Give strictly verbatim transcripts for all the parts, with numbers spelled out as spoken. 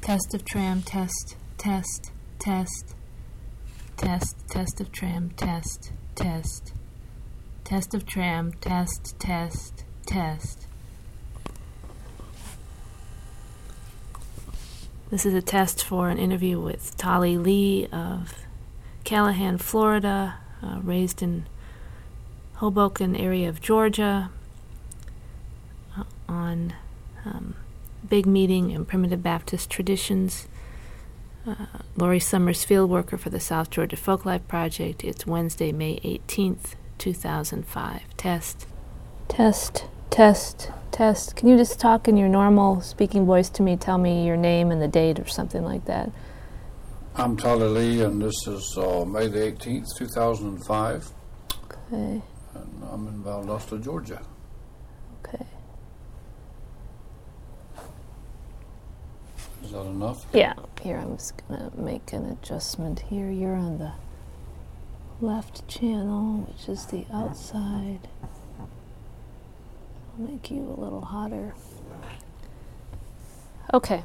Test of tram, test, test, test. Test, test of tram, test, test. Test of tram, test, test, test. This is a test for an interview with Tolly Lee of Callahan, Florida, uh, raised in Hoboken area of Georgia, uh, on um, Big Meeting and Primitive Baptist Traditions. Uh, Lori Summers, field worker for the South Georgia Folklife Project. It's Wednesday, May eighteenth, two thousand five. Test. Test, test, test. Can you just talk in your normal speaking voice to me? Tell me your name and the date or something like that. I'm Tolly Lee, and this is uh, May the eighteenth, two thousand five. Okay. And I'm in Valdosta, Georgia. Okay. Is that enough? Yeah. Here, I'm just going to make an adjustment here. You're on the left channel, which is the outside. I'll make you a little hotter. Okay.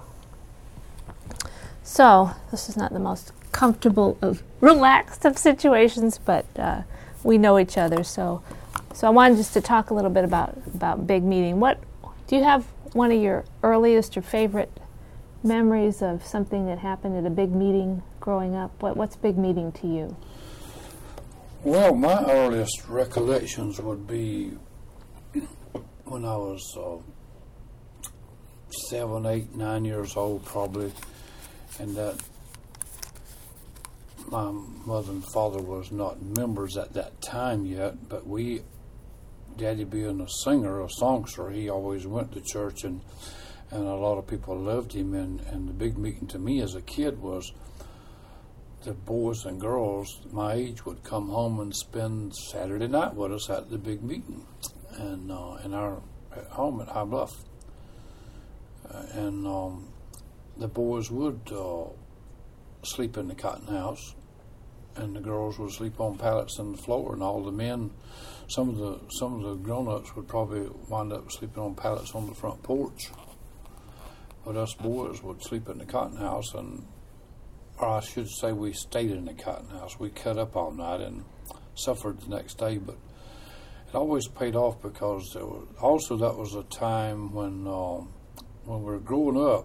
So, this is not the most comfortable of relaxed of situations, but uh, we know each other. So, so I wanted just to talk a little bit about, about Big Meeting. What do you have one of your earliest or favorite memories of something that happened at a big meeting growing up? What What's Big Meeting to you? Well, my earliest recollections would be when I was uh, seven, eight, nine years old, probably, and that my mother and father was not members at that time yet, but we, Daddy being a singer, a songster, he always went to church, and and a lot of people loved him, and, and the Big Meeting to me as a kid was the boys and girls my age would come home and spend Saturday night with us at the Big Meeting, and uh, in our at home at High Bluff. Uh, and um, the boys would uh, sleep in the cotton house, and the girls would sleep on pallets on the floor, and all the men, some of the some of the grown-ups would probably wind up sleeping on pallets on the front porch. But us boys would sleep in the cotton house, and or I should say we stayed in the cotton house. We cut up all night and suffered the next day, but it always paid off because there was, also that was a time when uh, when we were growing up,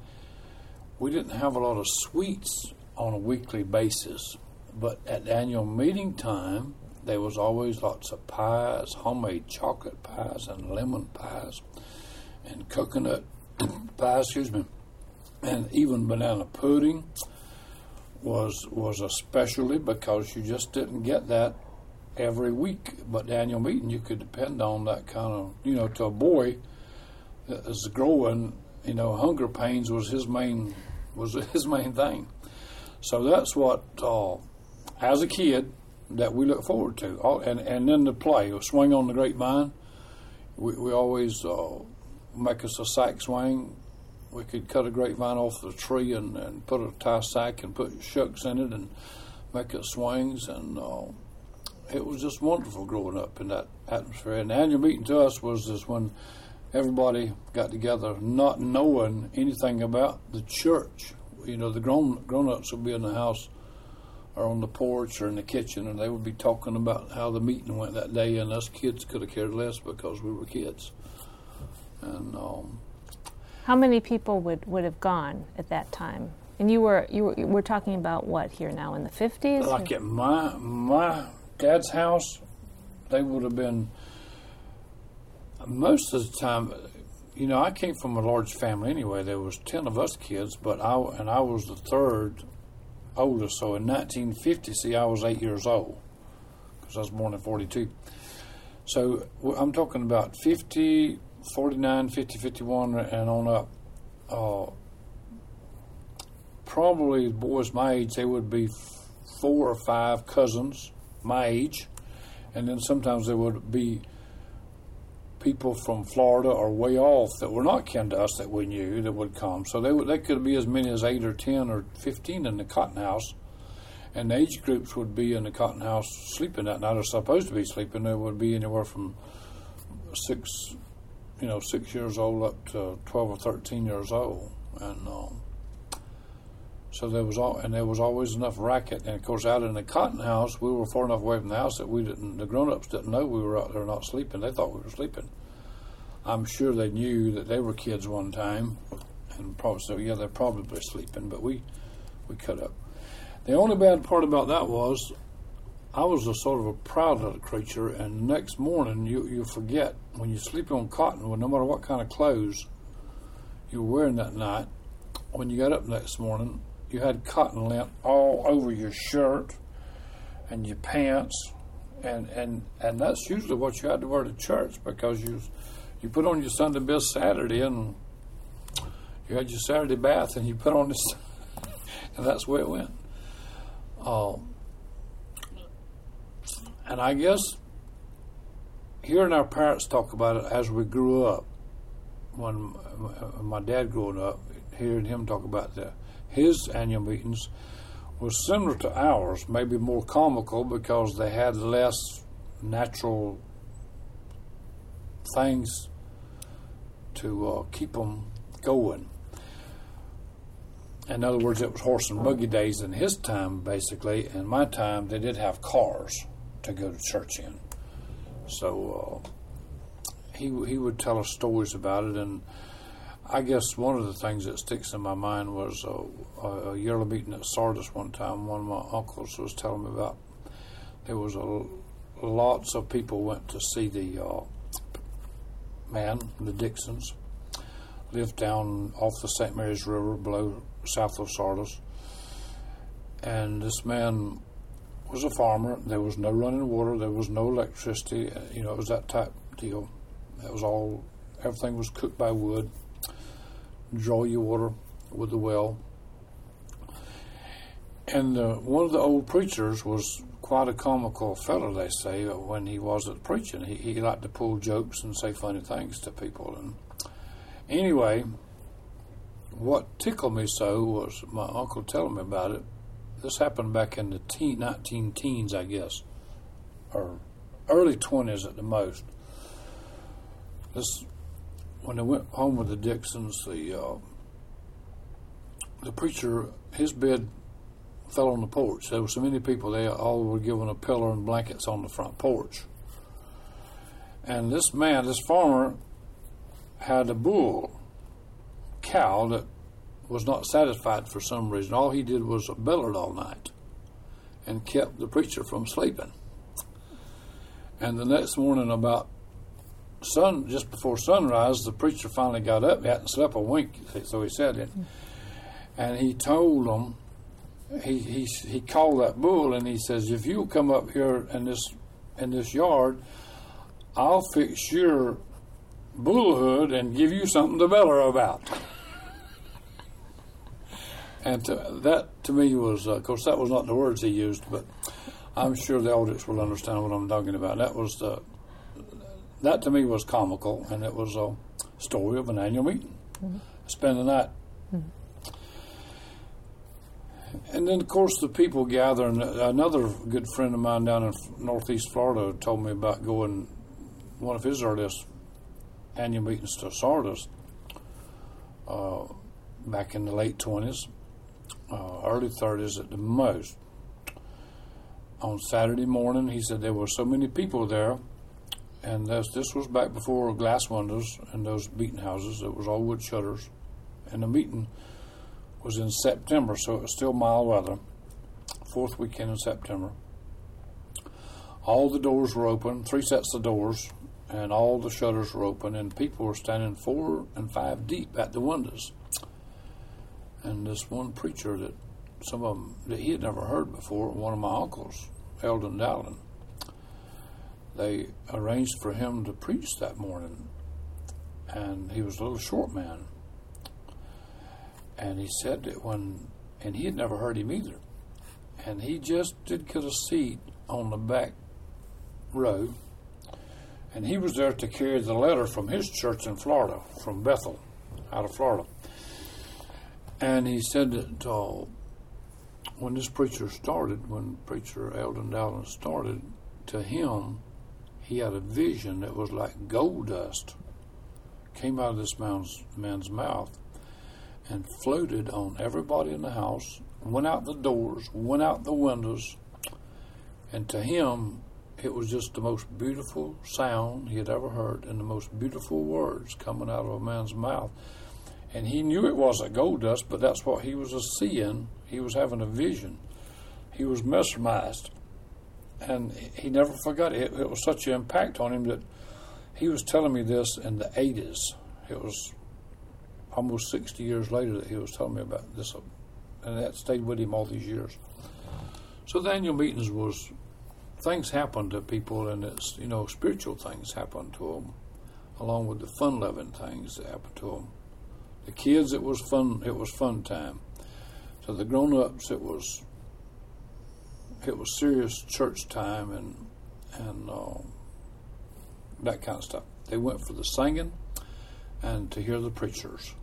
we didn't have a lot of sweets on a weekly basis, but at annual meeting time, there was always lots of pies, homemade chocolate pies and lemon pies and coconut pie, excuse me, and even banana pudding was was a specialty because you just didn't get that every week. But the annual meeting, you could depend on that kind of, you know, to a boy that is growing, you know, hunger pains was his main was his main thing. So that's what, uh, as a kid, that we look forward to. All, and and then the play, swing on the grapevine. We we always. Uh, make us a sack swing. We could cut a grapevine off the tree and, and put a tie sack and put shucks in it and make us swings, and uh, it was just wonderful growing up in that atmosphere. And the annual meeting to us was just when everybody got together not knowing anything about the church. You know, the grown, grown-ups would be in the house or on the porch or in the kitchen, and they would be talking about how the meeting went that day, and us kids could have cared less because we were kids. And um, how many people would, would have gone at that time? And you were you were we're talking about what here now in the fifties? Like at my my dad's house, they would have been most of the time. You know, I came from a large family anyway. There was ten of us kids, but I and I was the third oldest. So in nineteen fifty, see, I was eight years old because I was born in forty-two. So I'm talking about fifty. forty-nine, fifty, fifty-one, and on up. Uh, probably boys my age, they would be four or five cousins my age, and then sometimes there would be people from Florida or way off that were not kin to us that we knew that would come. So they would, they could be as many as eight or ten or fifteen in the cotton house, and the age groups would be in the cotton house sleeping that night, or supposed to be sleeping. There would be anywhere from six, you know, six years old up to twelve or thirteen years old, and um, So there was all, and there was always enough racket. And of course, out in the cotton house, we were far enough away from the house that we didn't. The grown-ups didn't know we were out there not sleeping. They thought we were sleeping. I'm sure they knew that they were kids one time, and probably so. Yeah, they're probably sleeping, but we we cut up. The only bad part about that was I was a sort of a proud little creature, and the next morning you you forget when you sleep on cotton, well, no matter what kind of clothes you were wearing that night, when you got up next morning, you had cotton lint all over your shirt and your pants, and, and, and that's usually what you had to wear to church, because you you put on your Sunday best Saturday, and you had your Saturday bath, and you put on this, and that's the way it went. Uh, and I guess hearing our parents talk about it as we grew up, when uh, my dad growing up, hearing him talk about the, his annual meetings was similar to ours, maybe more comical because they had less natural things to uh, keep them going. In other words, it was horse and buggy days in his time, basically. In my time, they did have cars to go to church in. So uh, he he would tell us stories about it, and I guess one of the things that sticks in my mind was uh, a yearly meeting at Sardis one time. One of my uncles was telling me about. There was a lots of people went to see the uh, man, the Dixons, lived down off the Saint Mary's River below south of Sardis, and this man was a farmer. There was no running water. There was no electricity. You know, it was that type deal. It was all, everything was cooked by wood. Draw your water with the well. And uh, one of the old preachers was quite a comical fellow, they say, when he wasn't preaching. He, he liked to pull jokes and say funny things to people. And anyway, what tickled me so was my uncle telling me about it. This happened back in the teen, nineteen teens, I guess, or early twenties at the most. This, when they went home with the Dixons, the uh, the preacher, his bed fell on the porch. There were so many people, they all were given a pillow and blankets on the front porch. And this man, this farmer, had a bull cow that was not satisfied for some reason. All he did was bellowed all night and kept the preacher from sleeping. And the next morning, about sun, just before sunrise, the preacher finally got up. He hadn't slept a wink, so he said it. And he told them, he he he called that bull, and he says, "If you'll come up here in this in this yard, I'll fix your bullhood and give you something to bellow about." And to, that, to me, was, uh, of course, that was not the words he used, but I'm sure the audience will understand what I'm talking about. That was the, that to me was comical, and it was a story of an annual meeting. Mm-hmm. Spend the night. Mm-hmm. And then, of course, the people gather. And another good friend of mine down in northeast Florida told me about going, one of his earliest annual meetings to Sardis uh, back in the late twenties. Uh, early thirties at the most. On Saturday morning, he said there were so many people there, and this, this was back before glass windows and those meeting houses. It was all wood shutters, and the meeting was in September, so it was still mild weather, fourth weekend in September. All the doors were open, three sets of doors, and all the shutters were open, and people were standing four and five deep at the windows. And this one preacher that some of them that he had never heard before, one of my uncles, Eldon Dowling, they arranged for him to preach that morning. And he was a little short man. And he said that when, and he had never heard him either. And he just did get a seat on the back row. And he was there to carry the letter from his church in Florida, from Bethel, out of Florida. And he said that uh, when this preacher started, when preacher Eldon Dowling started, to him, he had a vision that was like gold dust came out of this man's, man's mouth. and floated on everybody in the house, went out the doors, went out the windows, and to him, it was just the most beautiful sound he had ever heard and the most beautiful words coming out of a man's mouth. And he knew it wasn't gold dust, but that's what he was seeing. He was having a vision. He was mesmerized. And he never forgot it. It was such an impact on him that he was telling me this in the eighties. It was almost sixty years later that he was telling me about this. And that stayed with him all these years. So the annual meetings was, things happen to people, and it's, you know, spiritual things happen to them, along with the fun-loving things that happen to them. The kids, it was fun. It was fun time. So the grown-ups, it was it was serious church time and and uh, that kind of stuff. They went for the singing and to hear the preachers,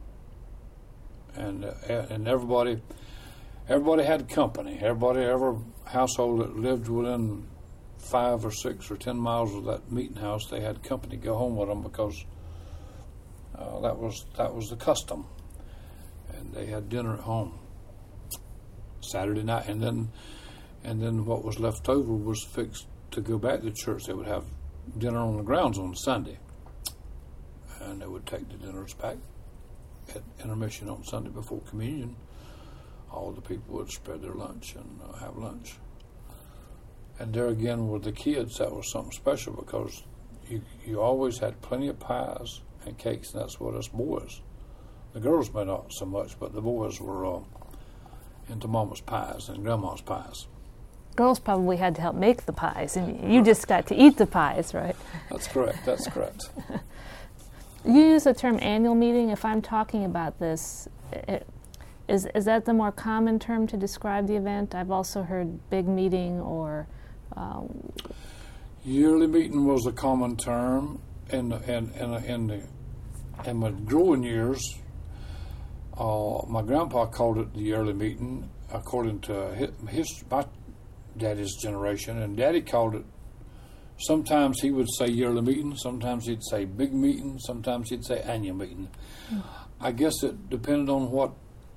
and uh, and everybody everybody had company. Everybody, every household that lived within five or six or ten miles of that meeting house, they had company go home with them because. Uh, that was that was the custom, and they had dinner at home Saturday night, and then and then what was left over was fixed to go back to church. They would have dinner on the grounds on Sunday, and they would take the dinners back at intermission on Sunday before communion. All the people would spread their lunch and uh, have lunch, and there again were the kids. That was something special because you you always had plenty of pies and cakes, and that's what us boys. The girls may not so much, but the boys were uh, into Mama's pies and Grandma's pies. Girls probably had to help make the pies, and you just got to eat the pies, right? That's correct. That's correct. You use the term annual meeting. If I'm talking about this, it, is is that the more common term to describe the event? I've also heard big meeting or um, yearly meeting was a common term. In the, in, in, in, the, in my growing years, uh, my grandpa called it the yearly meeting, according to his, his my daddy's generation, and Daddy called it. Sometimes he would say yearly meeting, sometimes he'd say big meeting, sometimes he'd say annual meeting. Mm. I guess it depended on what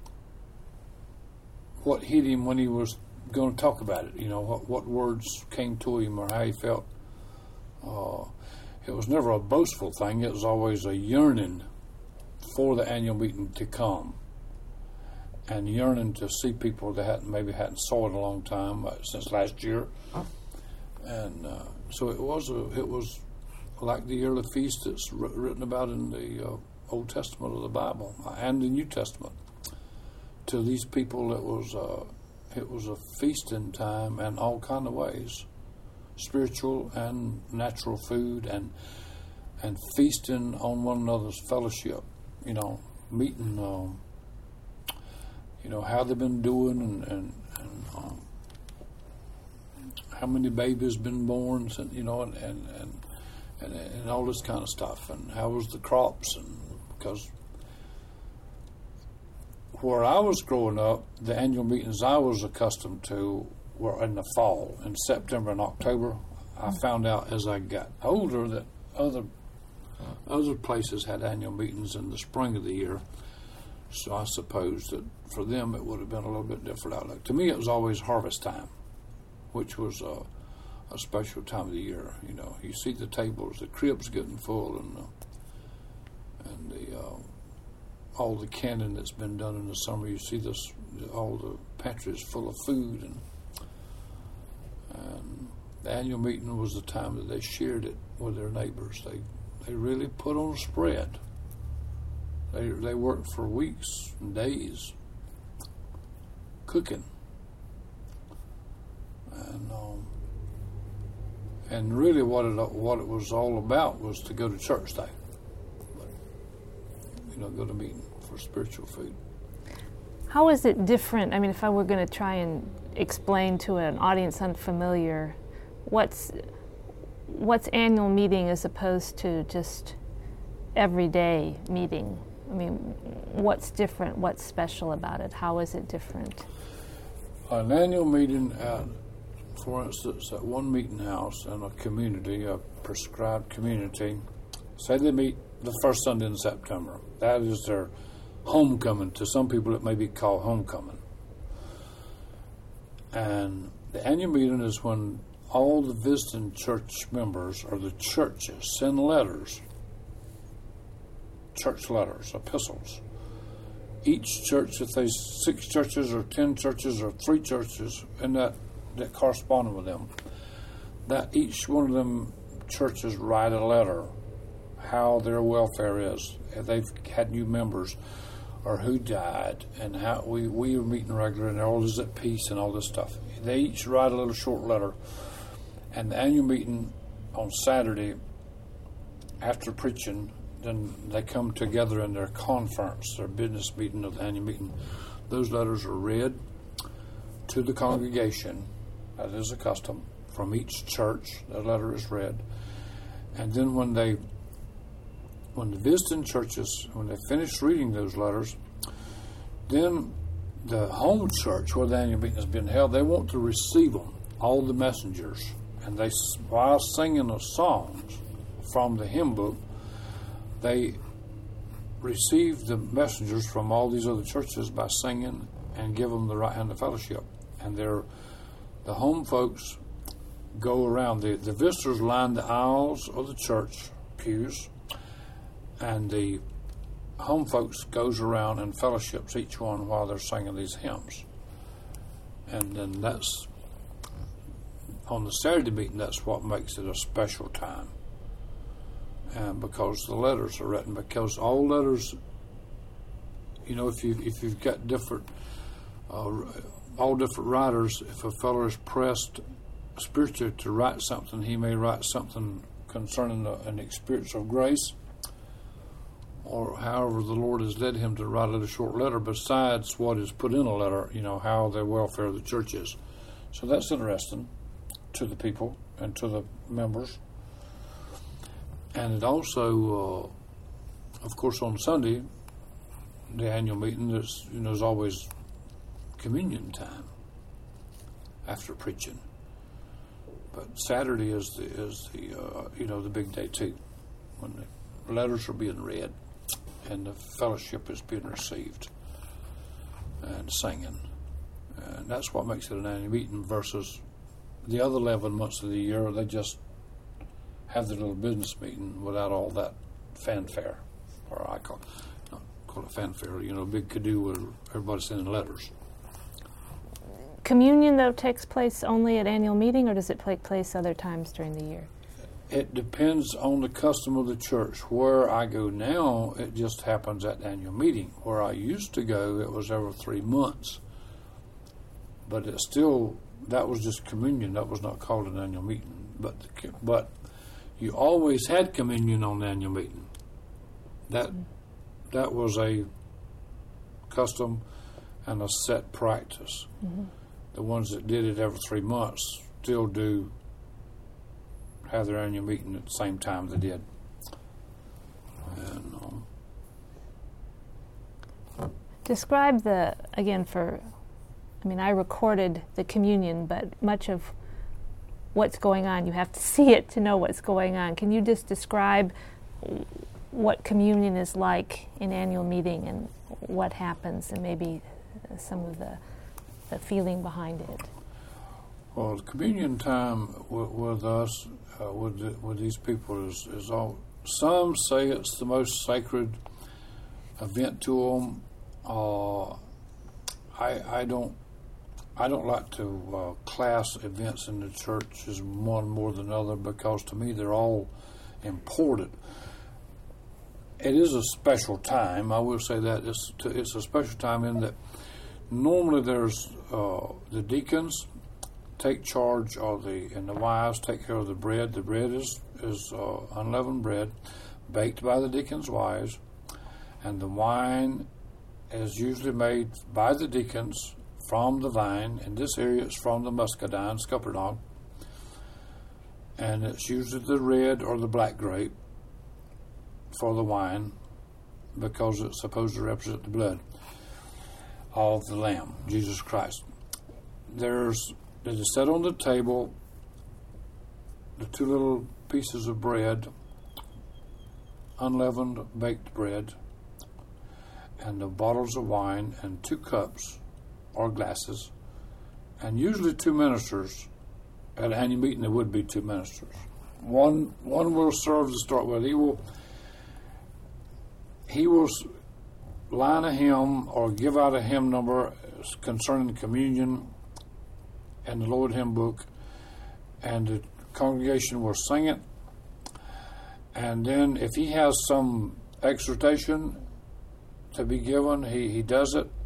what hit him when he was going to talk about it. You know, what what words came to him or how he felt. Uh, It was never a boastful thing. It was always a yearning for the annual meeting to come, and yearning to see people that hadn't maybe hadn't saw in a long time uh, since last year. And uh, so it was a, it was like the yearly feast that's r- written about in the uh, Old Testament of the Bible and the New Testament. To these people, it was uh, it was a feasting time in all kind of ways. Spiritual and natural food, and and feasting on one another's fellowship, you know, meeting, um, you know, how they've been doing, and, and, and um, how many babies been born, and you know, and and, and and and all this kind of stuff, and how was the crops, and because where I was growing up, the annual meetings I was accustomed to were in the fall, in September and October. I found out as I got older that other other places had annual meetings in the spring of the year. So I suppose that for them it would have been a little bit different outlook. To me, it was always harvest time, which was a, a special time of the year. You know, you see the tables, the cribs getting full, and uh, and the uh, all the canning that's been done in the summer. You see this, all the pantries full of food, and And the annual meeting was the time that they shared it with their neighbors. They they really put on a spread. They they worked for weeks and days cooking, and um, and really what it what it was all about was to go to church day. But, you know, go to meeting for spiritual food. How is it different? I mean, if I were going to try and explain to an audience unfamiliar what's what's annual meeting as opposed to just everyday meeting. I mean, what's different? What's special about it? How is it different? An annual meeting at, for instance, at one meeting house in a community, a prescribed community, say they meet the first Sunday in September. That is their homecoming. To some people, it may be called homecoming. And the annual meeting is when all the visiting church members or the churches send letters, church letters, epistles. Each church, if there's six churches or ten churches or three churches, and that, that correspond with them, that each one of them churches write a letter how their welfare is, if they've had new members or who died, and how we, we are meeting regular and all is at peace and all this stuff. They each write a little short letter, and the annual meeting on Saturday after preaching, then they come together in their conference, their business meeting of the annual meeting. Those letters are read to the congregation, that is a custom, from each church. The letter is read. And then when they, when the visiting churches, when they finish reading those letters, then the home church where the annual meeting has been held, they want to receive them, all the messengers. And they, while singing the songs from the hymn book, they receive the messengers from all these other churches by singing and give them the right hand of fellowship. And they're, the home folks go around. The, the visitors line the aisles of the church pews, and the home folks goes around and fellowships each one while they're singing these hymns. And then that's, on the Saturday meeting, that's what makes it a special time. And because the letters are written, because all letters, you know, if you if you've got different, uh, all different writers, if a fellow is pressed spiritually to write something, he may write something concerning the, an experience of grace, or however the Lord has led him to write a little short letter besides what is put in a letter, you know, how the welfare of the church is. So that's interesting to the people and to the members. And it also, uh, of course, on Sunday, the annual meeting, there's, you know, there's always communion time after preaching. But Saturday is the, is the uh, you know, the big day too, when the letters are being read and the fellowship is being received and singing. And that's what makes it an annual meeting versus the other eleven months of the year. They just have their little business meeting without all that fanfare, or I call, not call it fanfare, you know, big to-do with everybody sending letters. Communion, though, takes place only at annual meeting, or does it take place other times during the year? It depends on the custom of the church. Where I go now, it just happens at the annual meeting. Where I used to go, it was every three months. But it still, that was just communion. That was not called an annual meeting. But the, but you always had communion on the annual meeting. That that was a custom and a set practice. Mm-hmm. The ones that did it every three months still do have their annual meeting at the same time they did. And, um, describe the, again, for, I mean, I recorded the communion, but much of what's going on, you have to see it to know what's going on. Can you just describe what communion is like in annual meeting and what happens, and maybe some of the, the feeling behind it? Well, the communion time w- with us, uh, with the, with these people, is, is all. Some say it's the most sacred event to them. Uh, I I don't I don't like to uh, class events in the church as one more than another, because to me they're all important. It is a special time. I will say that it's to, it's a special time in that normally there's uh, the deacons take charge of the, and the wives take care of the bread. The bread is, is uh, unleavened bread baked by the deacons' wives, and the wine is usually made by the deacons from the vine. In this area it's from the muscadine, scuppernong, and it's usually the red or the black grape for the wine, because it's supposed to represent the blood of the Lamb, Jesus Christ. There's It is set on the table, the two little pieces of bread, unleavened baked bread, and the bottles of wine and two cups or glasses, and usually two ministers. At a annual meeting, there would be two ministers. One one will serve to start with. He will he will line a hymn or give out a hymn number concerning communion and the Lord hymn book, and the congregation will sing it. And then if he has some exhortation to be given, he, he does it.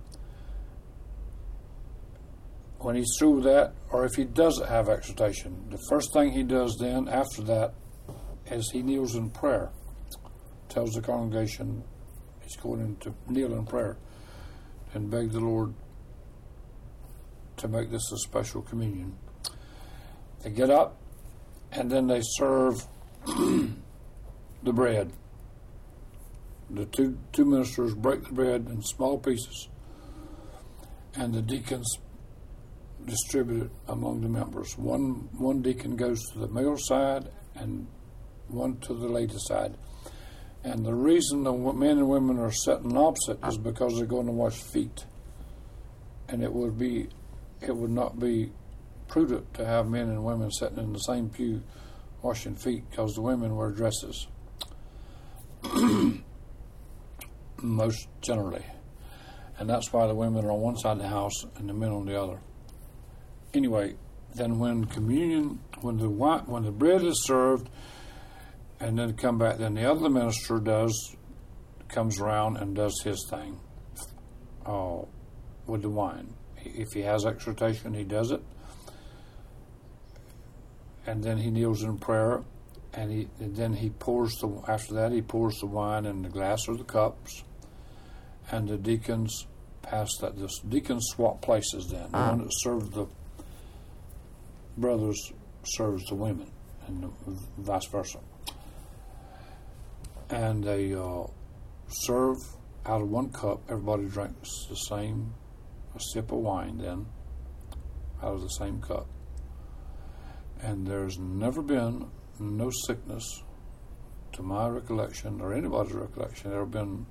When he's through with that, or if he doesn't have exhortation, the first thing he does then after that is he kneels in prayer. Tells the congregation he's going in to kneel in prayer and beg the Lord to make this a special communion. They get up and then they serve the bread. The two two ministers break the bread in small pieces, and the deacons distribute it among the members. One one deacon goes to the male side and one to the lady side. And the reason the men and women are sitting opposite is because they're going to wash feet. And it would be, it would not be prudent to have men and women sitting in the same pew washing feet, because the women wear dresses most generally. And that's why the women are on one side of the house and the men on the other. Anyway, then when communion, when the wine, when the bread is served, and then come back, then the other minister does, comes around and does his thing uh, with the wine. If he has exhortation, he does it. And then he kneels in prayer, and, he, and then he pours the, after that, he pours the wine in the glass or the cups, and the deacons pass that. The deacons swap places then. The one that serves the brothers serves the women, and vice versa. And they uh, serve out of one cup. Everybody drinks the same a sip of wine then out of the same cup. And there's never been no sickness, to my recollection or anybody's recollection, ever been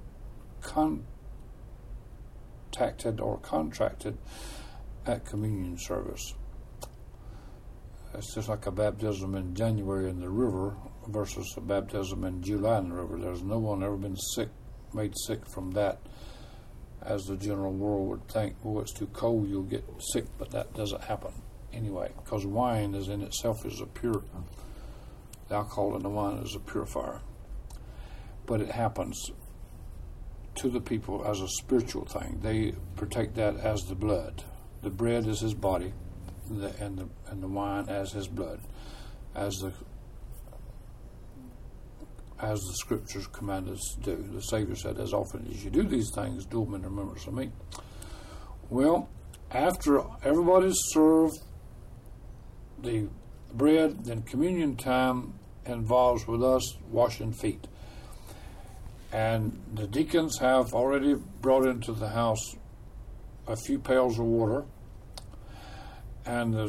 contacted or contracted at communion service. It's just like a baptism in January in the river versus a baptism in July in the river. There's no one ever been sick, made sick from that, as the general world would think, oh, it's too cold, you'll get sick, but that doesn't happen anyway, because wine is in itself is a pure, the alcohol in the wine is a purifier. But it happens to the people as a spiritual thing. They partake that as the blood. The bread is his body, the, and the and the wine as his blood, as the as the scriptures command us to do. The Savior said, as often as you do these things, do them in remembrance of me. Well, after everybody's served the bread, then communion time involves with us washing feet. And the deacons have already brought into the house a few pails of water, and the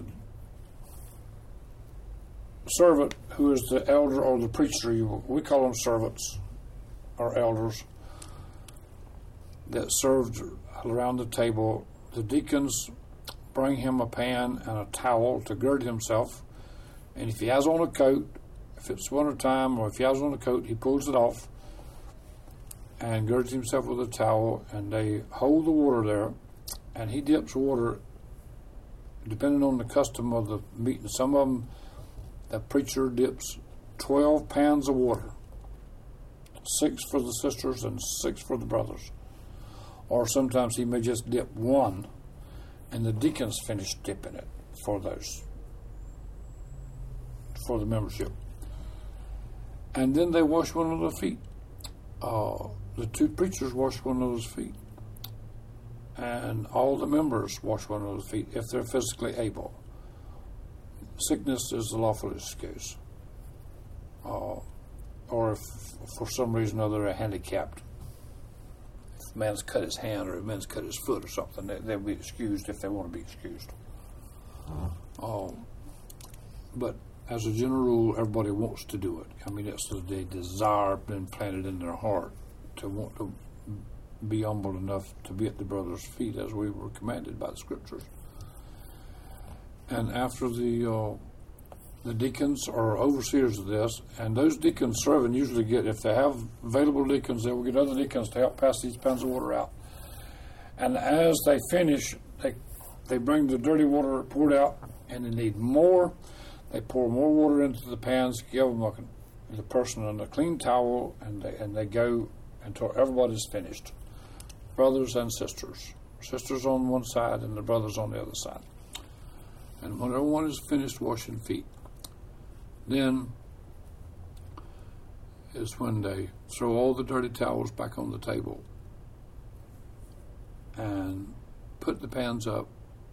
servant, who is the elder or the preacher, we call them servants or elders, that served around the table, the deacons bring him a pan and a towel to gird himself. And if he has on a coat, if it's winter time, or if he has on a coat, he pulls it off and girds himself with a towel, and they hold the water there, and he dips water depending on the custom of the meeting. Some of them, the preacher dips twelve pans of water, six for the sisters and six for the brothers. Or sometimes he may just dip one, and the deacons finish dipping it for those, for the membership. And then they wash one another's feet. Uh, the two preachers wash one another's feet. And all the members wash one another's feet if they're physically able. Sickness is the lawful excuse. Uh, or if for some reason or other they're handicapped. If a man's cut his hand or a man's cut his foot or something, they, they'll be excused if they want to be excused. Uh, but as a general rule, everybody wants to do it. I mean, it's the desire been planted in their heart to want to be humble enough to be at the brother's feet as we were commanded by the scriptures. And after the uh, the deacons are overseers of this, and those deacons serving usually get, if they have available deacons, they will get other deacons to help pass these pans of water out. And as they finish, they they bring the dirty water poured out, and they need more. They pour more water into the pans, give them a, the person on a clean towel, and they, and they go until everybody's finished. Brothers and sisters. Sisters on one side and the brothers on the other side. And when everyone is finished washing feet, then is when they throw all the dirty towels back on the table and put the pans up,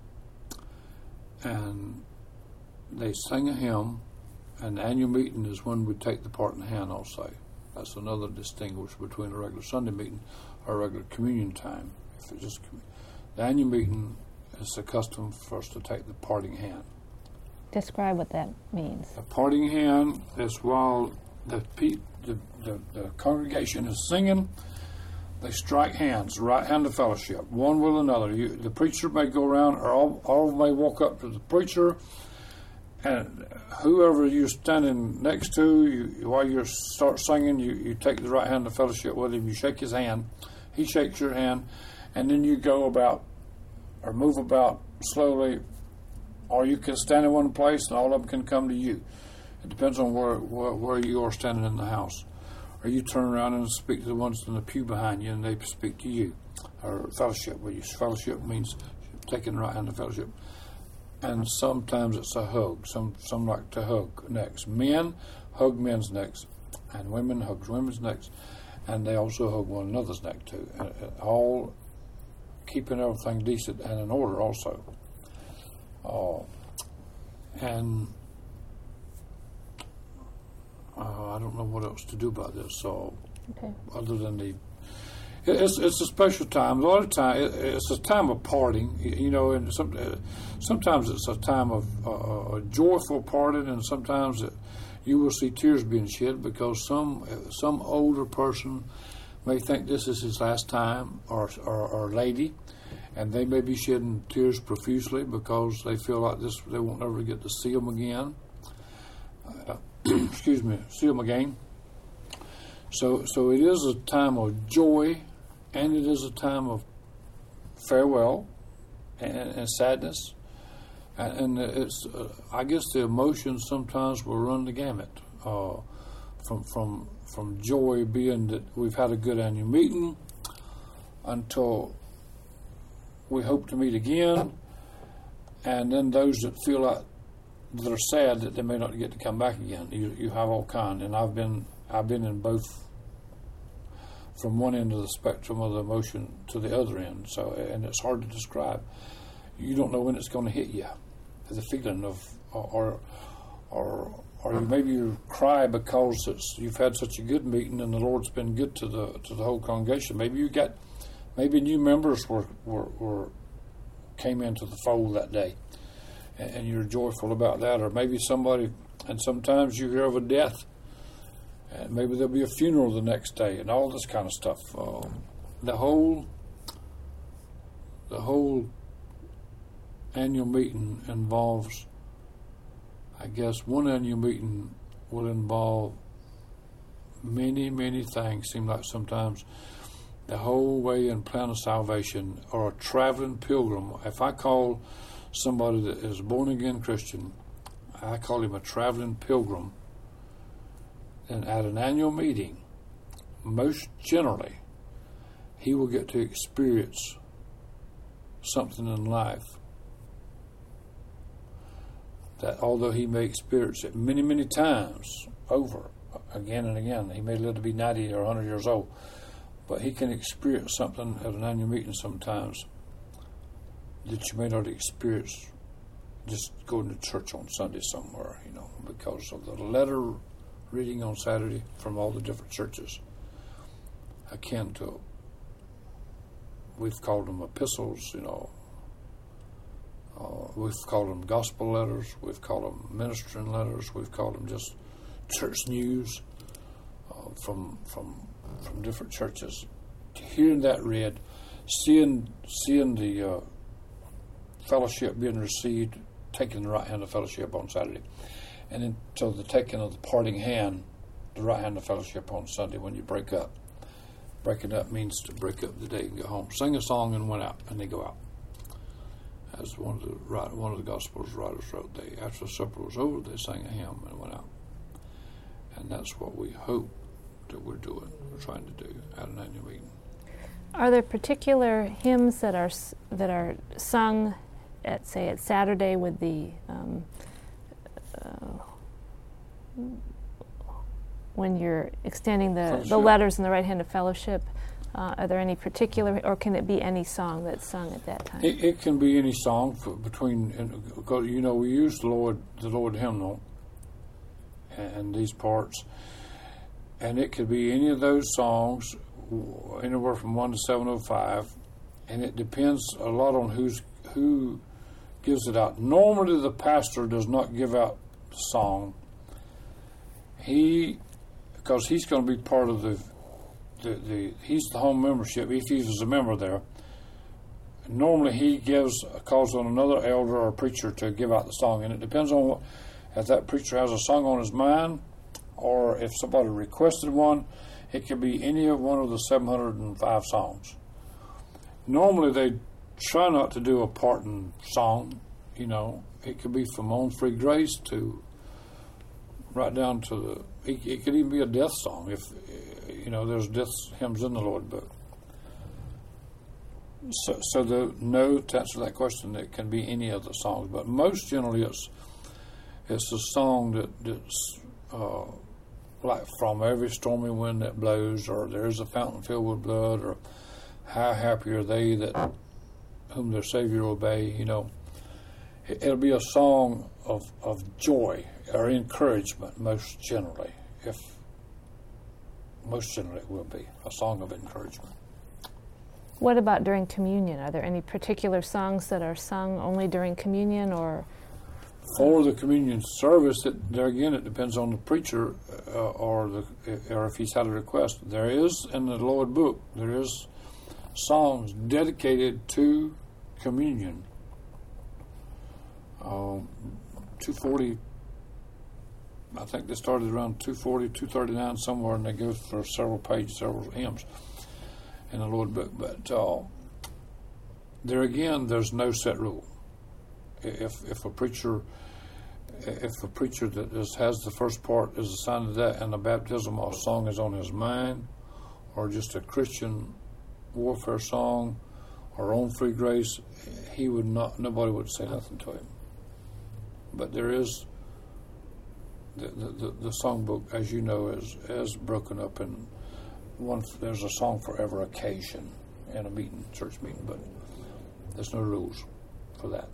and they sing a hymn. And the annual meeting is when we take the part in the hand also. That's another distinguish between a regular Sunday meeting or a regular communion time. If it's just the annual meeting is the custom for us to take the parting hand. Describe what that means. The parting hand is while the, pe- the, the, the congregation is singing, they strike hands, right hand of fellowship, one with another. You, the preacher may go around, or all, all may walk up to the preacher, and whoever you're standing next to, you, while you start singing, you, you take the right hand of fellowship with him, you shake his hand, he shakes your hand, and then you go about, or move about slowly, or you can stand in one place and all of them can come to you. It depends on where, where, where you are standing in the house. Or you turn around and speak to the ones in the pew behind you, and they speak to you. Or fellowship with you. Fellowship means taking the right hand of fellowship. And sometimes it's a hug. Some some like to hug necks. Men hug men's necks, and women hug women's necks, and they also hug one another's neck too. And, and all keeping everything decent and in order also. Uh, and uh, I don't know what else to do about this. So, okay. Other than the, it's it's a special time. A lot of time, it, it's a time of parting. You know, and some, uh, sometimes it's a time of uh, a joyful parting, and sometimes it, you will see tears being shed because some some older person may think this is his last time, or or, or lady. And they may be shedding tears profusely because they feel like this they won't ever get to see them again. Uh, excuse me, see them again. So, so it is a time of joy, and it is a time of farewell and, and sadness. And, and it's, uh, I guess, the emotions sometimes will run the gamut. Uh, from from from joy being that we've had a good annual meeting until we hope to meet again, and then those that feel like that are sad that they may not get to come back again. You you have all kind, and I've been I've been in both, from one end of the spectrum of the emotion to the other end. So, and it's hard to describe. You don't know when it's going to hit you. The feeling of, or or or you maybe you cry because it's, you've had such a good meeting and the Lord's been good to the to the whole congregation. Maybe you got. Maybe new members were, were, were came into the fold that day, and, and you're joyful about that. Or maybe somebody, and sometimes you hear of a death, and maybe there'll be a funeral the next day, and all this kind of stuff. Uh, the whole, the whole annual meeting involves, I guess, one annual meeting will involve many, many things. Seem like sometimes. The whole way in plan of salvation, or a traveling pilgrim. If I call somebody that is a born-again Christian, I call him a traveling pilgrim, and at an annual meeting, most generally, he will get to experience something in life that, although he may experience it many, many times over, again and again, he may live to be ninety or one hundred years old, but he can experience something at an annual meeting sometimes that you may not experience just going to church on Sunday somewhere, you know, because of the letter reading on Saturday from all the different churches. Akin to, we've called them epistles, you know, uh, we've called them gospel letters, we've called them ministering letters, we've called them just church news uh, from from from different churches. hearing that read, seeing seeing the uh, fellowship being received, taking the right hand of fellowship on Saturday, and then so the taking of the parting hand, the right hand of fellowship on Sunday when you break up. Breaking up means to break up the day and go home. Sing a song and went out, and they go out. As one of the one of the Gospels writers wrote, they after the supper was over, they sang a hymn and went out. And that's what we hope that we're doing, we're trying to do at an annual meeting. Are there particular hymns that are that are sung at, say, at Saturday with the um, uh, when you're extending the, the letters in the right hand of fellowship? Uh, are there any particular, or can it be any song that's sung at that time? It, it can be any song for between, because you know we use the Lord the Lord hymnal and, and these parts, and it could be any of those songs, anywhere from one to seven oh five, and it depends a lot on who's who gives it out. Normally, the pastor does not give out the song. He, because he's going to be part of the. The, the, he's the home membership, if he was a member there. Normally he gives, calls on another elder or preacher to give out the song, and it depends on what, if that preacher has a song on his mind, or if somebody requested one, it could be any of one of the seven hundred five songs. Normally they try not to do a parting song, you know. It could be from On Free Grace to right down to the, it, it could even be a death song if, you know, there's death hymns in the Lord book. So, so the no, to answer that question, it can be any of the songs, but most generally it's it's a song that, that's uh, like From Every Stormy Wind That Blows, or There's a Fountain Filled with Blood, or How Happy Are They That Whom Their Savior Obey. You know, it, it'll be a song of of joy or encouragement most generally. If Most generally it will be a song of encouragement. What about during communion? Are there any particular songs that are sung only during communion, or? For the communion service, it, there again, it depends on the preacher uh, or the or if he's had a request. There is in the Lord book, there is songs dedicated to communion. Um, two forty. I think they started around two forty, two thirty-nine somewhere, and they go for several pages, several hymns in the Lord book. But uh, there again, there's no set rule. If if a preacher if a preacher that is, has the first part is assigned to that, and the baptismal song is on his mind, or just a Christian warfare song, or On Free Grace, he would not. Nobody would say nothing to him. But there is. The, the, the songbook, as you know, is, is broken up in one. There's a song for every occasion in a meeting, church meeting, but there's no rules for that.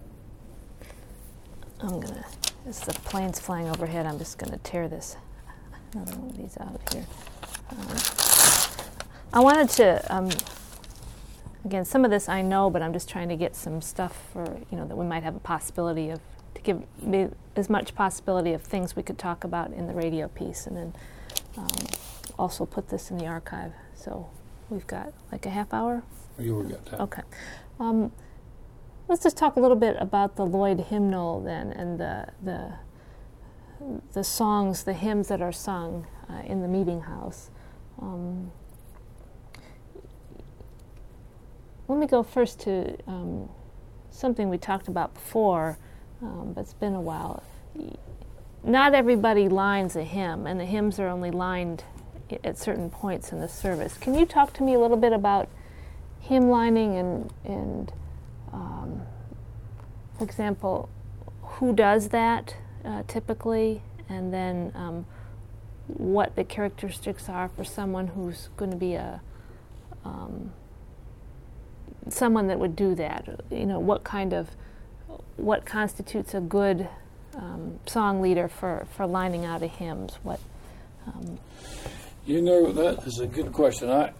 I'm gonna. As the plane's flying overhead, I'm just gonna tear this another one of these out here. Um, I wanted to. Um, again, some of this I know, but I'm just trying to get some stuff for you know that we might have a possibility of. To give me as much possibility of things we could talk about in the radio piece, and then um, also put this in the archive. So we've got like a half hour? You will get that. Okay. Um, let's just talk a little bit about the Lloyd hymnal then, and the the the songs, the hymns that are sung uh, in the meeting house. Um, let me go first to um, something we talked about before. Um, but it's been a while. Not everybody lines a hymn, and the hymns are only lined at certain points in the service. Can you talk to me a little bit about hymn lining and, and um, for example, who does that uh, typically, and then um, what the characteristics are for someone who's going to be a um, someone that would do that? You know, what kind of what constitutes a good um, song leader for, for lining out of hymns? What? Um, you know, that is a good question. I,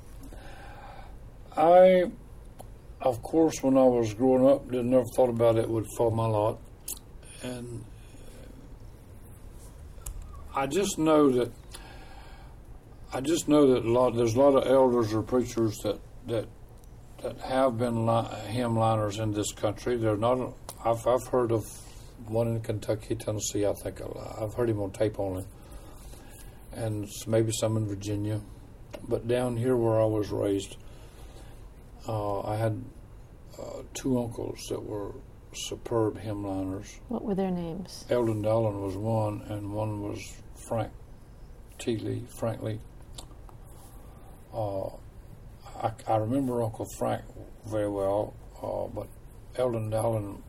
I, of course, when I was growing up, didn't never thought about it would fall my lot, and I just know that I just know that a lot there's a lot of elders or preachers that that that have been li- hymnliners in this country. They're not. I've I've heard of one in Kentucky, Tennessee. I think I've heard him on tape only, and maybe some in Virginia. But down here where I was raised, uh, I had uh, two uncles that were superb hymnliners. What were their names? Eldon Dallin was one, and one was Frank T. Lee, Frank Lee. Uh, I, I remember Uncle Frank very well, uh, but Eldon Dallin,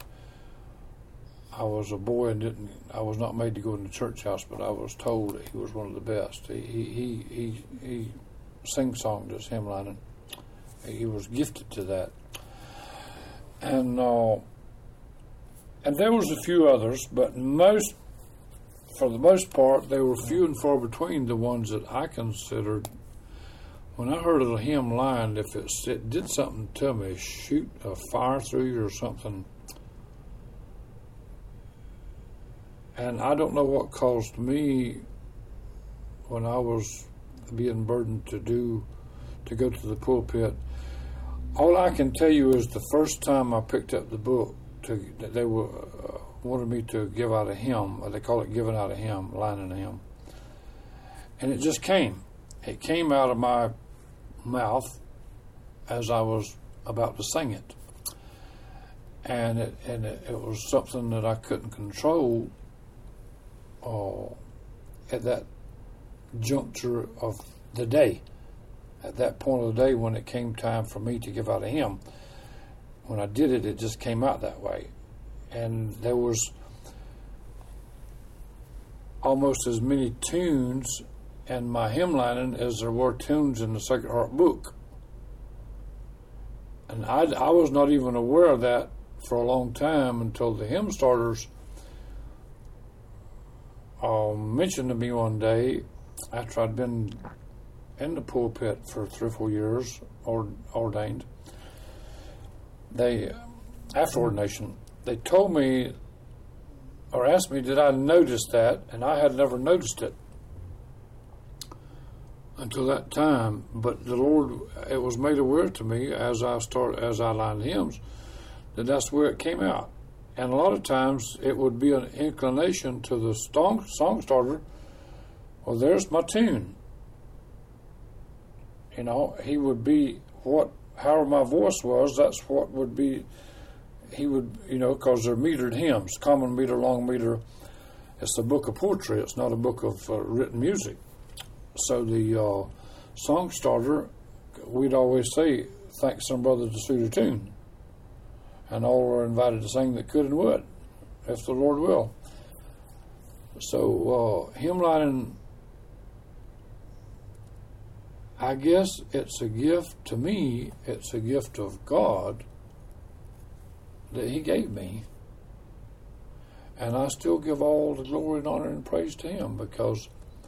I was a boy and didn't. I was not made to go in the church house, but I was told that he was one of the best. He he he he, he sing-songed his hymnlining. He was gifted to that, and uh, and there was a few others, but most, for the most part, they were few and far between. The ones that I considered. When I heard a hymn line, if it, it did something to me, shoot a fire through you or something. And I don't know what caused me when I was being burdened to do, to go to the pulpit. All I can tell you is the first time I picked up the book, to, they were uh, wanted me to give out a hymn. They call it giving out a hymn, lining a hymn. And it just came. It came out of my mouth as I was about to sing it, and it and it, it was something that I couldn't control uh, at that juncture of the day, at that point of the day when it came time for me to give out a hymn. When I did it, it just came out that way, and there was almost as many tunes and my hymnlining as there were tunes in the Sacred Heart book. And I, I was not even aware of that for a long time until the hymn starters uh, mentioned to me one day, after I'd been in the pulpit for three or four years, or, ordained. They, after ordination, they told me, or asked me, did I notice that? And I had never noticed it until that time, but the Lord, it was made aware to me as I start as I lined hymns that that's where it came out. And a lot of times it would be an inclination to the song, song starter. Well, there's my tune. You know, he would be what, however my voice was, that's what would be. He would, you know, because they're metered hymns, common meter, long meter. It's a book of poetry. It's not a book of uh, written music. So the uh, song starter, we'd always say, thank some brother to suit a tune. And all were invited to sing that could and would, if the Lord will. So uh, hymnlining, I guess it's a gift to me, it's a gift of God that He gave me. And I still give all the glory and honor and praise to Him, because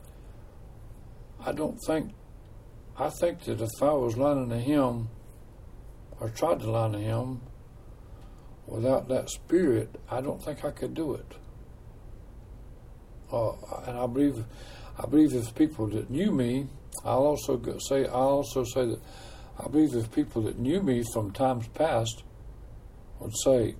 I don't think, I think that if I was lining a hymn, or tried to line a hymn, without that spirit, I don't think I could do it. Uh, and I believe, I believe if people that knew me, I'll also say, I'll also say that I believe if people that knew me from times past would say,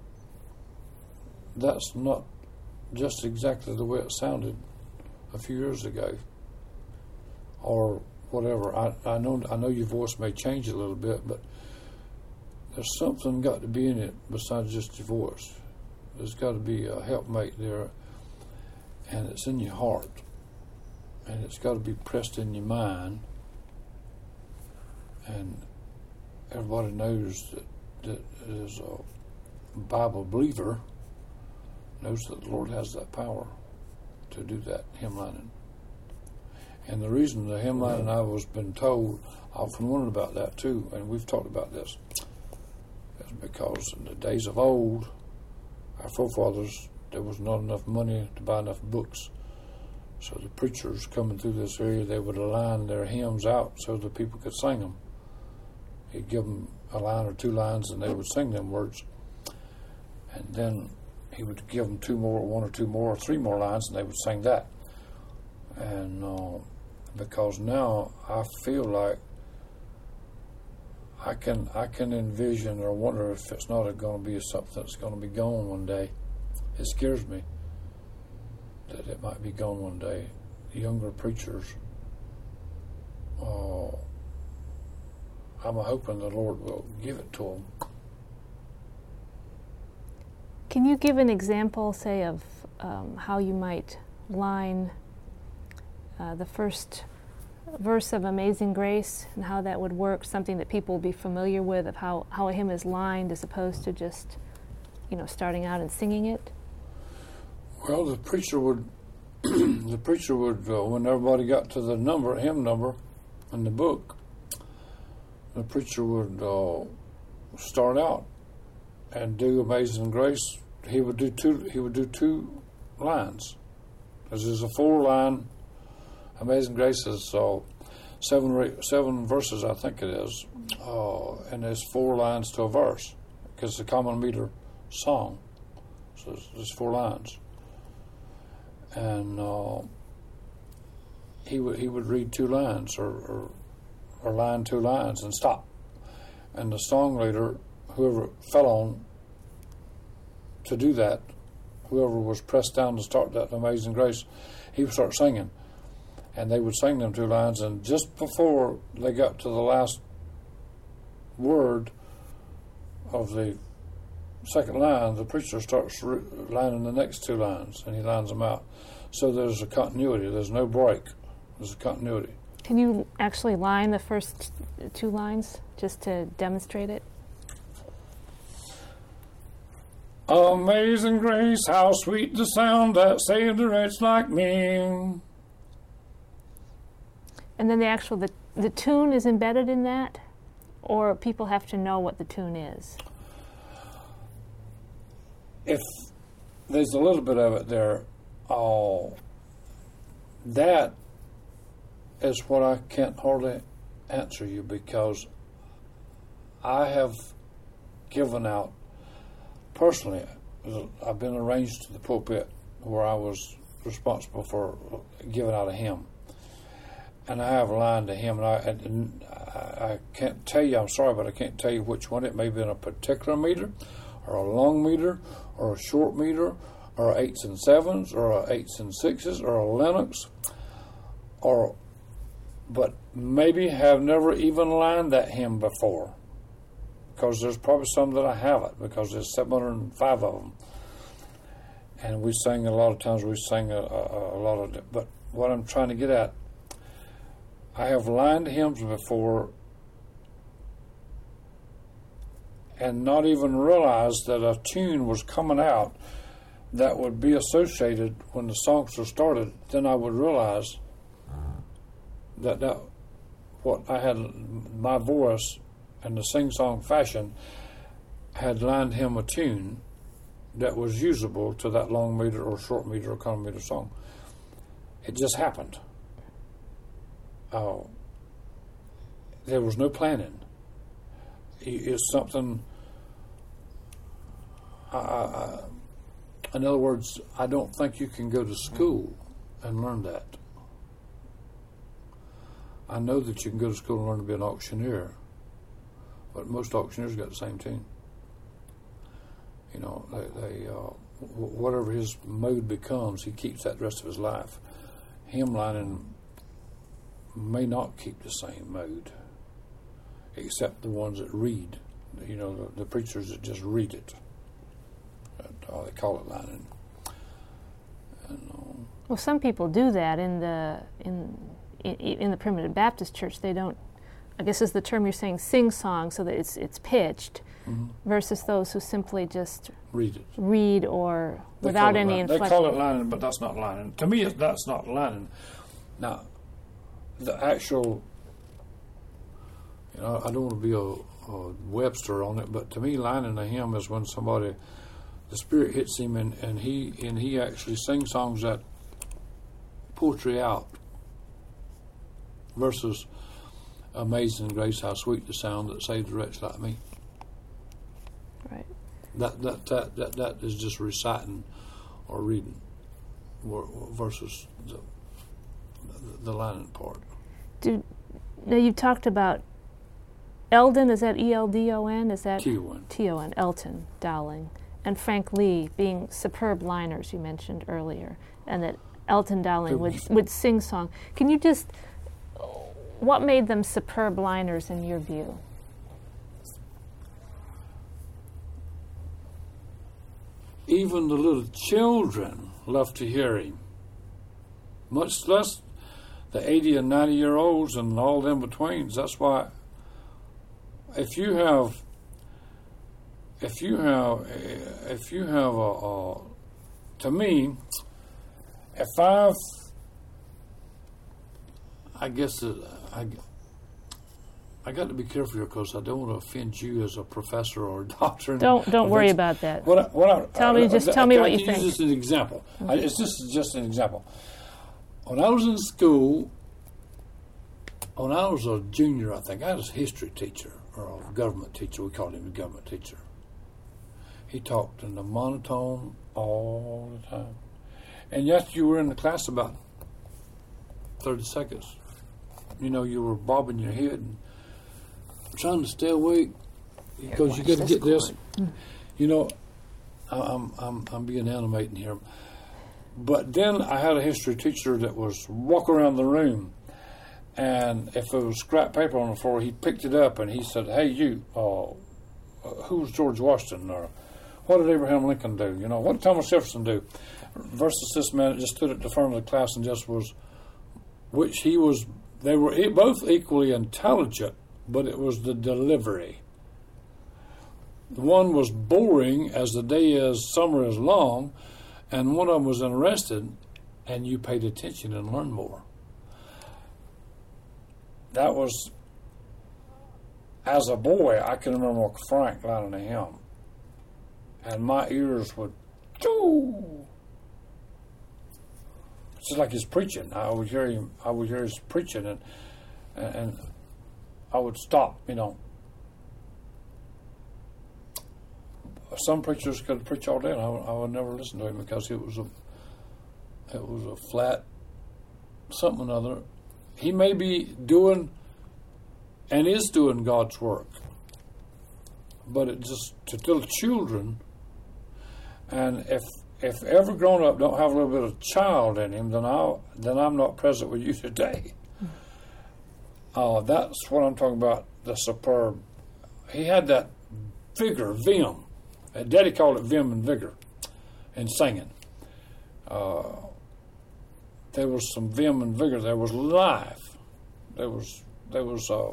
that's not just exactly the way it sounded a few years ago, or whatever. I, I know I know your voice may change a little bit, but there's something got to be in it besides just your voice. There's got to be a helpmate there, and it's in your heart, and it's got to be pressed in your mind. And everybody knows that, that is a Bible believer knows that the Lord has that power to do that hymnlining. And the reason the hymnlining, I was been told, I often wondered about that too, and we've talked about this, is because in the days of old, our forefathers, there was not enough money to buy enough books. So the preachers coming through this area, they would align their hymns out so the people could sing them. He'd give them a line or two lines, and they would sing them words. And then he would give them two more, one or two more, or three more lines, and they would sing that. And uh, because now I feel like I can I can envision or wonder if it's not going to be something that's going to be gone one day. It scares me that it might be gone one day. Younger preachers, uh, I'm hoping the Lord will give it to them. Can you give an example, say, of um, how you might line uh, the first verse of Amazing Grace and how that would work, something that people will be familiar with, of how, how a hymn is lined as opposed to just, you know, starting out and singing it? Well, the preacher would, the preacher would, uh, when everybody got to the number, hymn number in the book, the preacher would uh, start out and do Amazing Grace. He would do two. He would do two lines. This is a four-line. Amazing Grace is uh, seven seven verses, I think it is, uh, and there's four lines to a verse because it's a common meter song. So there's four lines, and uh, he would he would read two lines or, or or line two lines and stop, and the song leader, whoever fell on to do that, whoever was pressed down to start that Amazing Grace, he would start singing. And they would sing them two lines, and just before they got to the last word of the second line, the preacher starts re- lining the next two lines, and he lines them out. So there's a continuity. There's no break. There's a continuity. Can you actually line the first two lines just to demonstrate it? Amazing grace, how sweet the sound that saved a wretch like me. And then the actual, the, the tune is embedded in that? Or people have to know what the tune is? If there's a little bit of it there, oh, that is what I can't hardly answer you, because I have given out, personally, I've been arranged to the pulpit where I was responsible for giving out a hymn. And I have a line to him, and I, and I can't tell you, I'm sorry, but I can't tell you which one. It may be in a particular meter, or a long meter, or a short meter, or eights and sevens, or eights and sixes, or a Lennox, or, but maybe have never even lined that hymn before, because there's probably some that I haven't, because there's seven hundred five of them. And we sing a lot of times, we sing a, a, a lot of it. But what I'm trying to get at, I have lined hymns before and not even realized that a tune was coming out that would be associated when the songs were started. Then I would realize that, that what I had, my voice in the sing-song fashion, had lined him a tune that was usable to that long meter or short meter or common meter song. It just happened. Uh, there was no planning. It's something. I, I, in other words, I don't think you can go to school and learn that. I know that you can go to school and learn to be an auctioneer, but most auctioneers got the same tune. You know, they, they uh, whatever his mode becomes, he keeps that the rest of his life. Hymn lining may not keep the same mode, except the ones that read. You know, the, the preachers that just read it. Uh, they call it lining. And, uh, well, some people do that in the in, in in the Primitive Baptist Church. They don't. I guess is the term you're saying, sing song, so that it's it's pitched, mm-hmm. versus those who simply just read it, read or they without any inflection. They call it lining, but that's not lining. To me, that's not lining. Now, the actual, you know, I don't want to be a, a Webster on it, but to me, lining a hymn is when somebody, the Spirit hits him, and, and he and he actually sings songs that poetry out, versus Amazing Grace, how sweet the sound that saved a wretch like me. Right. That that that that, that is just reciting or reading, versus the the lining part. Do, now you talked about Eldon, is that E L D O N? Is that T O N. T O N, Elton Dowling. And Frank Lee being superb liners you mentioned earlier, and that Elton Dowling would, would sing song. Can you just, what made them superb liners in your view? Even the little children love to hear him, much less the eighty and ninety year olds and all the in-betweens. That's why if you have if you have if you have a, a to me, if I've I guess it, I I got to be careful here because I don't want to offend you as a professor or a doctor. Don't don't worry about that. What I, what I, tell me, I, just I, tell me I, what I you use think. This as an example. Mm-hmm. I, it's just just an example. When I was in school, when I was a junior, I think I was a history teacher or a government teacher. We called him a government teacher. He talked in the monotone all the time, and yes, you were in the class about thirty seconds. You know, you were bobbing your head and trying to stay awake because you got to get this. Mm. You know, I'm I'm I'm being animating here, but then I had a history teacher that was walk around the room, and if there was scrap paper on the floor, he picked it up and he said, "Hey, you, uh, who was George Washington? Or what did Abraham Lincoln do? You know, what did Thomas Jefferson do?" Versus this man that just stood at the front of the class and just was, which he was. They were both equally intelligent, but it was the delivery. One was boring as the day is, summer is long, and one of them was interested, and you paid attention and learned more. That was, as a boy, I can remember Frank lining a hymn, and my ears would, choo. It's just like he's preaching. I would hear him. I would hear his preaching, and and I would stop. You know, some preachers could preach all day, and I would, I would never listen to him because it was a it was a flat something or another. He may be doing and is doing God's work, but it just to little children, and if. If every grown-up don't have a little bit of child in him, then I then I'm not present with you today. Uh, that's what I'm talking about. The superb. He had that vigor, vim. And Daddy called it vim and vigor, in singing. Uh, there was some vim and vigor. There was life. There was there was. Uh,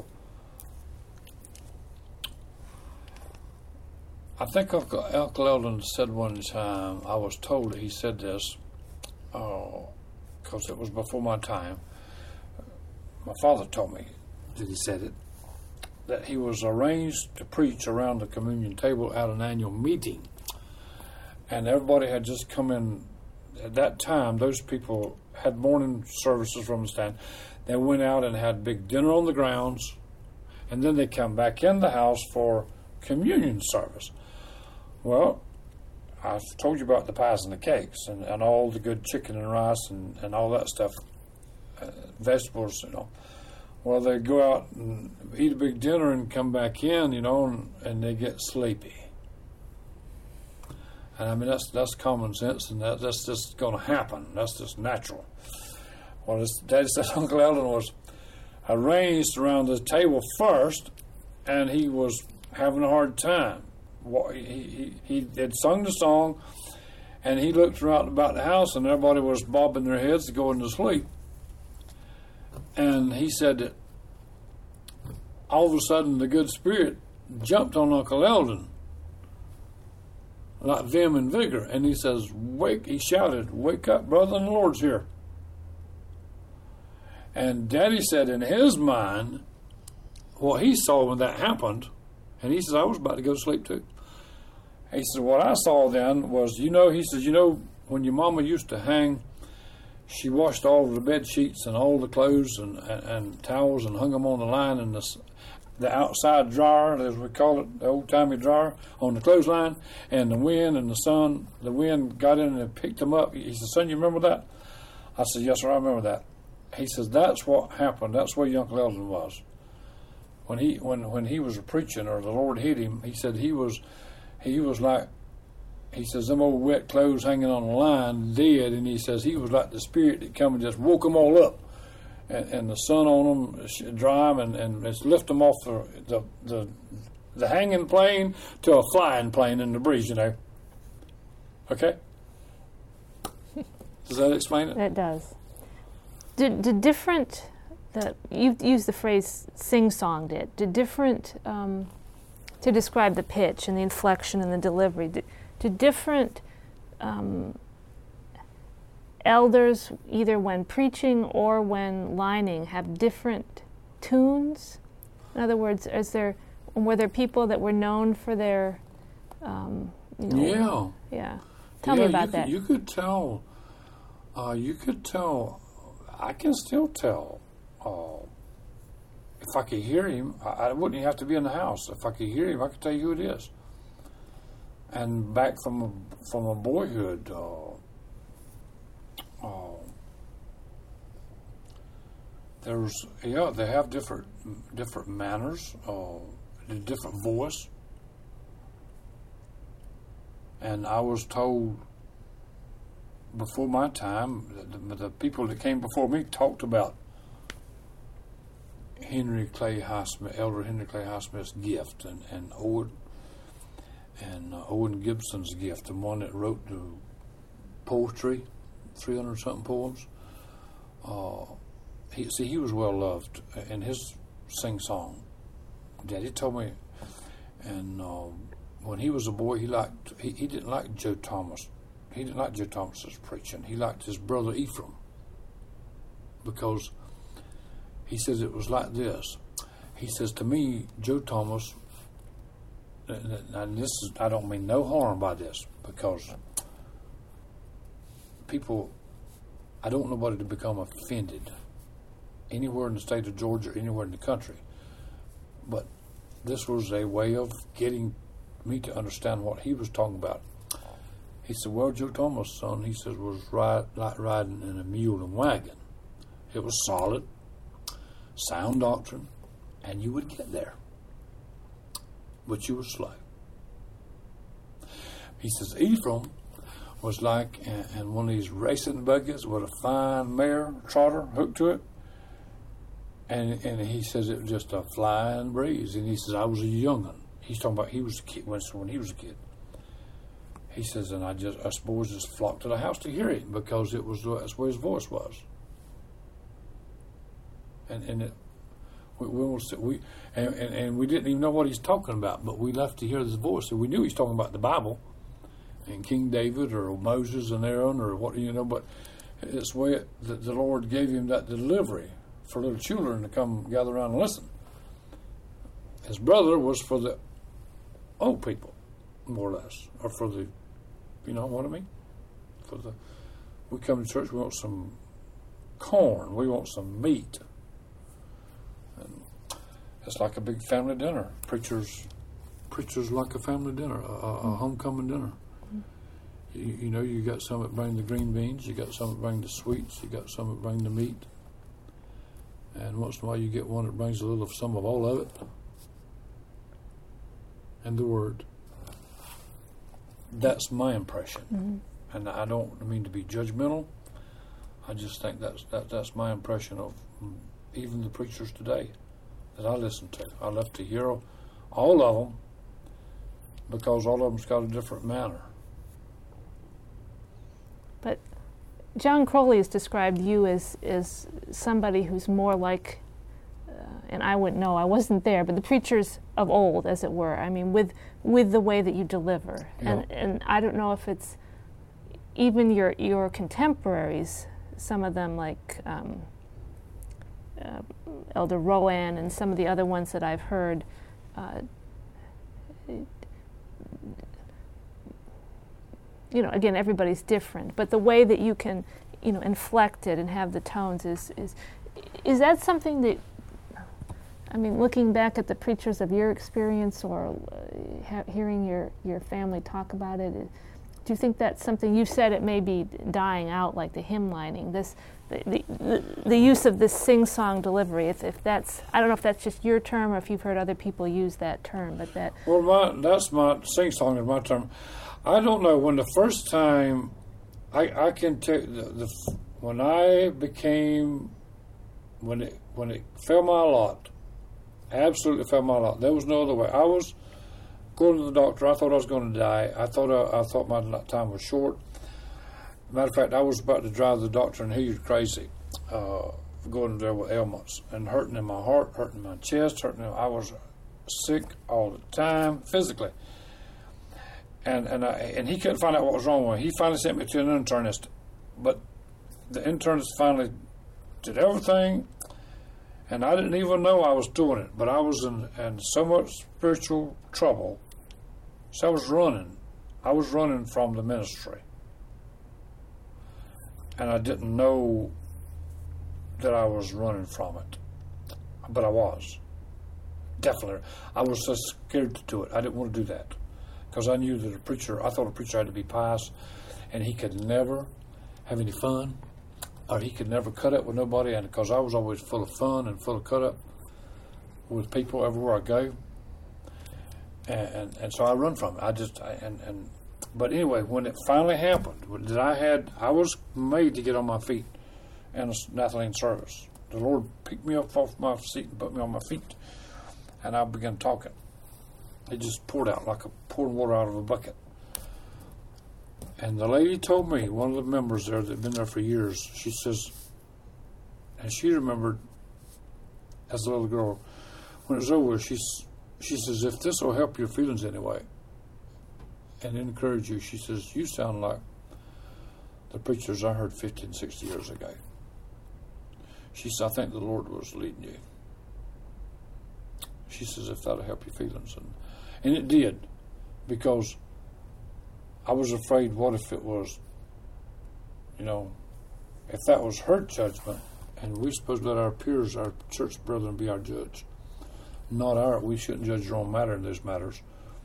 I think Uncle, Uncle Eldon said one time, I was told that he said this, because uh, it was before my time. My father told me that he said it, that he was arranged to preach around the communion table at an annual meeting. And everybody had just come in. At that time, those people had morning services from the stand. They went out and had big dinner on the grounds, and then they come back in the house for communion service. Well, I've told you about the pies and the cakes and, and all the good chicken and rice and, and all that stuff, uh, vegetables, you know. Well, they go out and eat a big dinner and come back in, you know, and, and they get sleepy. And I mean, that's that's common sense, and that, that's just going to happen. That's just natural. Well, his Daddy said Uncle Eldon was arranged around the table first, and he was having a hard time. He, he, he had sung the song, and he looked around about the house, and everybody was bobbing their heads going to sleep. And he said that all of a sudden the good spirit jumped on Uncle Eldon, like vim and vigor, and he says, "Wake!" He shouted, "Wake up, brother, and the Lord's here." And Daddy said in his mind what he saw when that happened, and he says, "I was about to go to sleep too." He said, "What I saw then was, you know," he says, "you know, when your mama used to hang, she washed all of the bed sheets and all the clothes and, and, and towels and hung them on the line in the, the outside dryer, as we call it, the old-timey dryer, on the clothesline, and the wind and the sun, the wind got in and picked them up." He said, "Son, you remember that?" I said, "Yes, sir, I remember that." he says that's what happened. That's where Uncle Eldon was when he when when he was preaching, or the Lord hit him. He said he was he was like, he says, them old wet clothes hanging on the line, dead, and he says he was like the spirit that come and just woke them all up, and, and the sun on them dry them, and and just lift them off the the the, the hanging plane to a flying plane in the breeze, you know. Okay. Does that explain it? It does. Did, did different, the, you've used the phrase sing-songed it, did different, um, to describe the pitch and the inflection and the delivery, did, did different um, elders, either when preaching or when lining, have different tunes? In other words, is there, were there people that were known for their, um, you know, yeah. Yeah. Tell yeah, me about you that. Could, you could tell, uh, you could tell, I can still tell, uh, if I could hear him, I, I wouldn't even have to be in the house. If I could hear him, I could tell you who it is. And back from from a boyhood, uh, uh, there's, yeah, they have different different manners, uh, a different voice. And I was told before my time, the, the people that came before me talked about Henry Clay Highsmith, Elder Henry Clay Highsmith's gift, and, and Owen and uh, Owen Gibson's gift, the one that wrote the poetry, three hundred something poems. Uh, he see he was well loved in his sing song. Daddy told me, and. Uh, When he was a boy, he liked he, he didn't like Joe Thomas. He didn't like Joe Thomas's preaching. He liked his brother Ephraim, because he says it was like this. He says to me, Joe Thomas, and this is, I don't mean no harm by this, because people, I don't want nobody to become offended anywhere in the state of Georgia, anywhere in the country, but this was a way of getting me to understand what he was talking about. He said, well, Joe Thomas' son, he says, was ride, like riding in a mule and wagon. It was solid, sound doctrine, and you would get there. But you were slow. He says, Ephraim was like in, in one of these racing buggies with a fine mare trotter hooked to it. And and he says it was just a flying breeze. And he says, I was a young'un. He's talking about he was a kid when, when he was a kid. He says, and I just us boys just flocked to the house to hear him, because it was that's where his voice was. And and it, we we, will, we and, and and we didn't even know what he's talking about, but we left to hear his voice, and we knew he's talking about the Bible and King David or Moses and Aaron or what you know. But it's the way it, the, the Lord gave him that delivery for little children to come gather around and listen. His brother was for the old people, more or less, or for the, you know what I mean? For the, we come to church, we want some corn, we want some meat. And it's like a big family dinner. Preachers, preachers like a family dinner, a, a homecoming dinner. You, you know, you got some that bring the green beans, you got some that bring the sweets, you got some that bring the meat. And once in a while you get one that brings a little of some of all of it. And the Word. That's my impression. Mm-hmm. And I don't mean to be judgmental. I just think that's that, that's my impression of even the preachers today that I listen to. I love to hear all of them, because all of them's got a different manner. But John Crowley has described you as, as somebody who's more like, uh, and I wouldn't know, I wasn't there, but the preachers of old, as it were. I mean, with with the way that you deliver. Yeah. And and I don't know if it's even your your contemporaries, some of them like um, uh, Elder Rowan and some of the other ones that I've heard, uh, you know, again, everybody's different, but the way that you can, you know, inflect it and have the tones is, is, is that something that, I mean, looking back at the preachers of your experience or uh, ha- hearing your, your family talk about it, it, Do you think that's something, you said it may be dying out like the hymn lining, this the the, the, the use of this sing-song delivery, if, if that's, I don't know if that's just your term or if you've heard other people use that term, but that... Well, my, that's my, sing-song is my term. I don't know, when the first time, I, I can tell you, the, the, when I became, when it, when it fell my lot, absolutely fell my lot, there was no other way. I was going to the doctor. I thought I was going to die. I thought I, I thought my time was short. Matter of fact, I was about to drive the doctor, and he was crazy, uh, going there with ailments and hurting in my heart, hurting in my chest, hurting. In, I was sick all the time, physically, and and I, and he couldn't find out what was wrong with me. He finally sent me to an internist, but the internist finally did everything, and I didn't even know I was doing it. But I was in, in so much spiritual trouble. So I was running. I was running from the ministry. And I didn't know that I was running from it. But I was. Definitely. I was so scared to do it. I didn't want to do that. Because I knew that a preacher, I thought a preacher had to be pious, and he could never have any fun, or he could never cut up with nobody. And because I was always full of fun and full of cut up with people everywhere I go. And, and, and so I run from it. I just, I, and, and, but anyway, when it finally happened, that I had, I was made to get on my feet in a Nathalie service. The Lord picked me up off my seat and put me on my feet, and I began talking. It just poured out like a pouring water out of a bucket. And the lady told me, one of the members there that had been there for years, she says, and she remembered as a little girl, when it was over, she's, she says, if this will help your feelings anyway and encourage you, she says, you sound like the preachers I heard fifty and sixty years ago. She says, I think the Lord was leading you. She says, if that'll help your feelings. And, and it did, because I was afraid, what if it was, you know, if that was her judgment, and we're supposed to let our peers, our church brethren, be our judge. Not our, we shouldn't judge your own matter in those matters.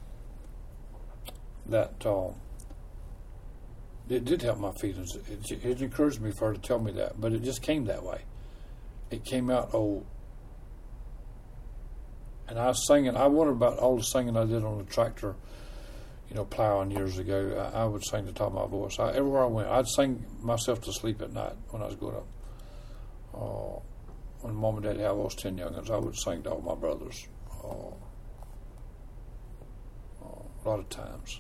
That uh, it did help my feelings. It, it encouraged me for her to tell me that, but it just came that way. It came out, oh, and I was singing. I wondered about all the singing I did on the tractor, you know, plowing years ago. I, I would sing the top of my voice. I, everywhere I went, I'd sing myself to sleep at night when I was growing up. Uh, when Mom and Daddy had those ten youngins, I would sing to all my brothers uh, uh, a lot of times.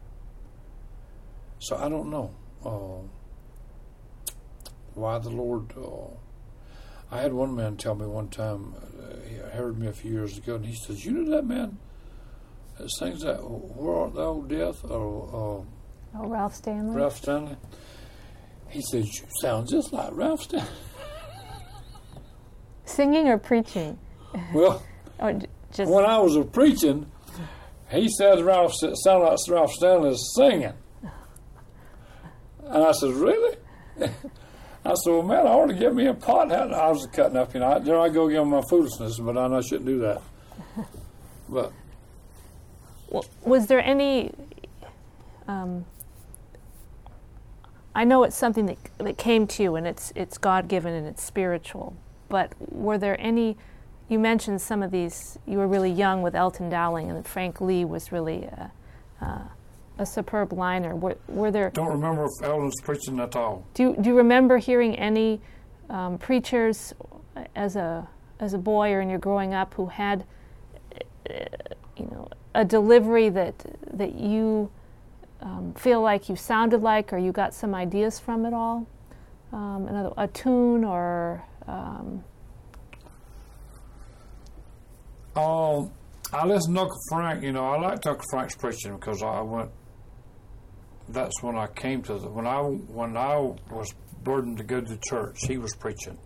So I don't know uh, why the Lord. Uh, I had one man tell me one time, uh, he heard me a few years ago, and he says, "You know that man that sings that, Where Art Thou, Death?" Or uh, oh, Ralph Stanley. Ralph Stanley. He says, "You sound just like Ralph Stanley." Singing or preaching? Well, or just when I was a preaching, he said Ralph sounded like Ralph Stanley is singing. And I said, "Really?" I said, "Well, man, I ought to get me a pot." I was cutting up, you know. There I go again with my foolishness, but I know I shouldn't do that. But well, was there any? Um, I know it's something that that came to you, and it's it's God-given and it's spiritual. But were there any? You mentioned some of these. You were really young with Elton Dowling, and Frank Lee was really a, uh, a superb liner. Were, were there? Don't remember if Elton's preaching at all. Do you, Do you remember hearing any um, preachers as a as a boy or in your growing up who had, uh, you know, a delivery that that you um, feel like you sounded like, or you got some ideas from it all? Um, another a tune or. Um, um, I listened to Uncle Frank. You know, I liked Uncle Frank's preaching because I went. That's when I came to the when I when I was burdened to go to church. He was preaching,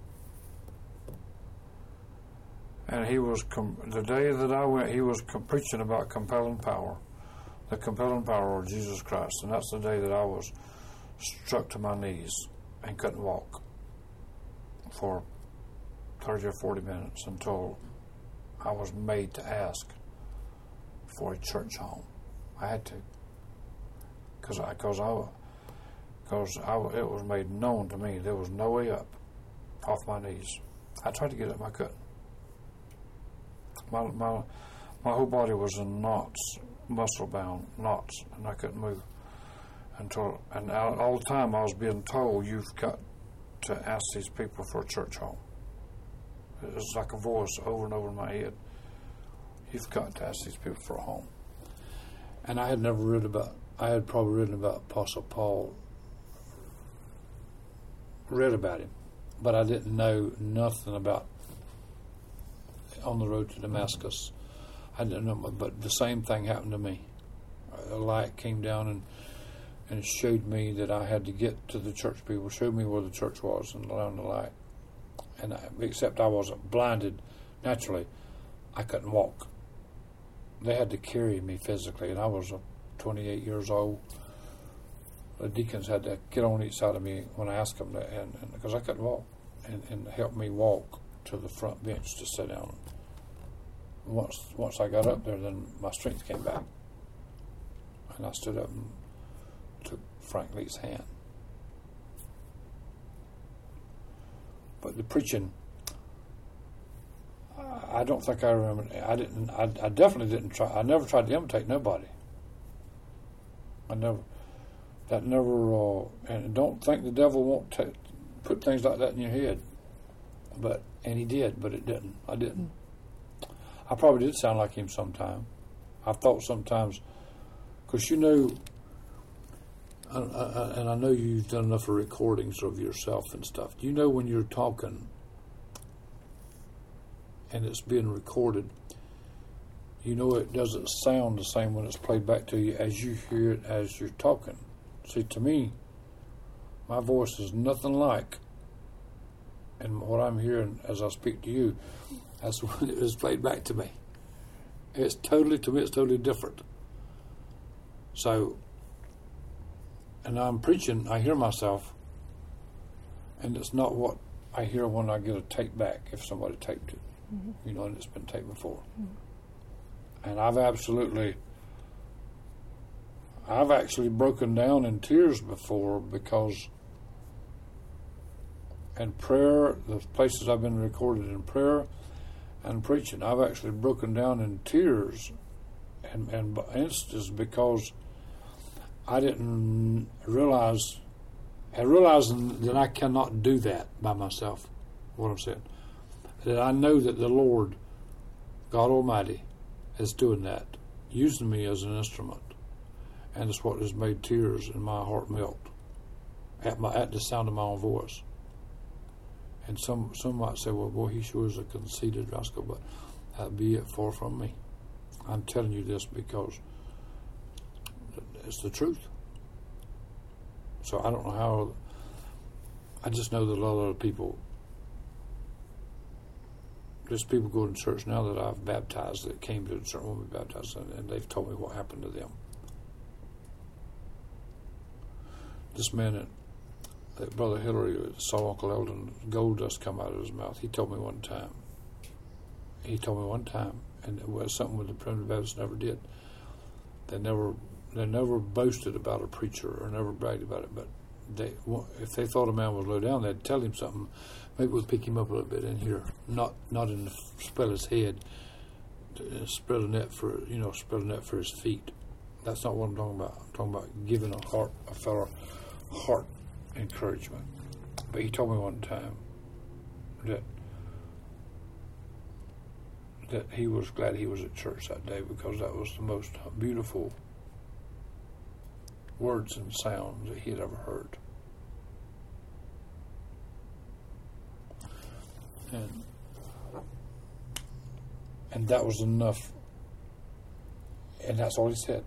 and he was com- the day that I went. He was com- preaching about compelling power, the compelling power of Jesus Christ, and that's the day that I was struck to my knees and couldn't walk for thirty or forty minutes until I was made to ask for a church home. I had to. because I, cause I, cause I, it was made known to me there was no way up off my knees. I tried to get up, I couldn't. My, my, my whole body was in knots, muscle-bound knots, and I couldn't move. Until, and all, all the time I was being told, you've got to ask these people for a church home. It was like a voice over and over in my head. You've got to ask these people for a home. And I had never read about, I had probably written about Apostle Paul, read about him, but I didn't know nothing about on the road to Damascus. I didn't know, but the same thing happened to me. A light came down and and showed me that I had to get to the church people, showed me where the church was and along the light. And I, except I wasn't blinded naturally, I couldn't walk. They had to carry me physically, and I was uh, twenty-eight years old. The deacons had to get on each side of me when I asked them, to, and because I couldn't walk, and, and help me walk to the front bench to sit down. Once once I got up there, then my strength came back, and I stood up and took Frank Lee's hand. But the preaching, I don't think I remember. I didn't. I, I definitely didn't try. I never tried to imitate nobody. I never. That never. Uh, and don't think the devil won't t- put things like that in your head. But and he did, but it didn't. I didn't. I probably did sound like him sometime. I thought sometimes, because you know. I, I, and I know you've done enough of recordings of yourself and stuff. Do you know when you're talking and it's being recorded, you know it doesn't sound the same when it's played back to you as you hear it as you're talking. See, to me, my voice is nothing like, and what I'm hearing as I speak to you, that's when it was played back to me. It's totally, to me, it's totally different. So, and I'm preaching, I hear myself, and it's not what I hear when I get a tape back, if somebody taped it, mm-hmm. you know, and it's been taped before. Mm-hmm. And I've absolutely, I've actually broken down in tears before because in prayer, the places I've been recorded in prayer and preaching, I've actually broken down in tears and, and instances because I didn't realize, I realized that I cannot do that by myself, what I'm saying. That I know that the Lord, God Almighty, is doing that, using me as an instrument. And it's what has made tears in my heart melt at my at the sound of my own voice. And some some might say, well, boy, he sure is a conceited rascal, but that be it far from me. I'm telling you this because it's the truth. So I don't know how, I just know that a lot of people, there's people going to church now that I've baptized that came to a certain woman baptized, and, and they've told me what happened to them. This man that, that Brother Hillary saw Uncle Eldon, gold dust come out of his mouth. He told me one time. He told me one time, and it was something that the Primitive Baptists never did. They never, they never boasted about a preacher or never bragged about it. But they, if they thought a man was low down, they'd tell him something. Maybe we'd pick him up a little bit in here, not not in the spread his head, spread a net for you know, spread a net for his feet. That's not what I'm talking about. I'm talking about giving a heart, a fellow heart encouragement. But he told me one time that that he was glad he was at church that day because that was the most beautiful words and sounds that he had ever heard. And and that was enough. And that's all he said.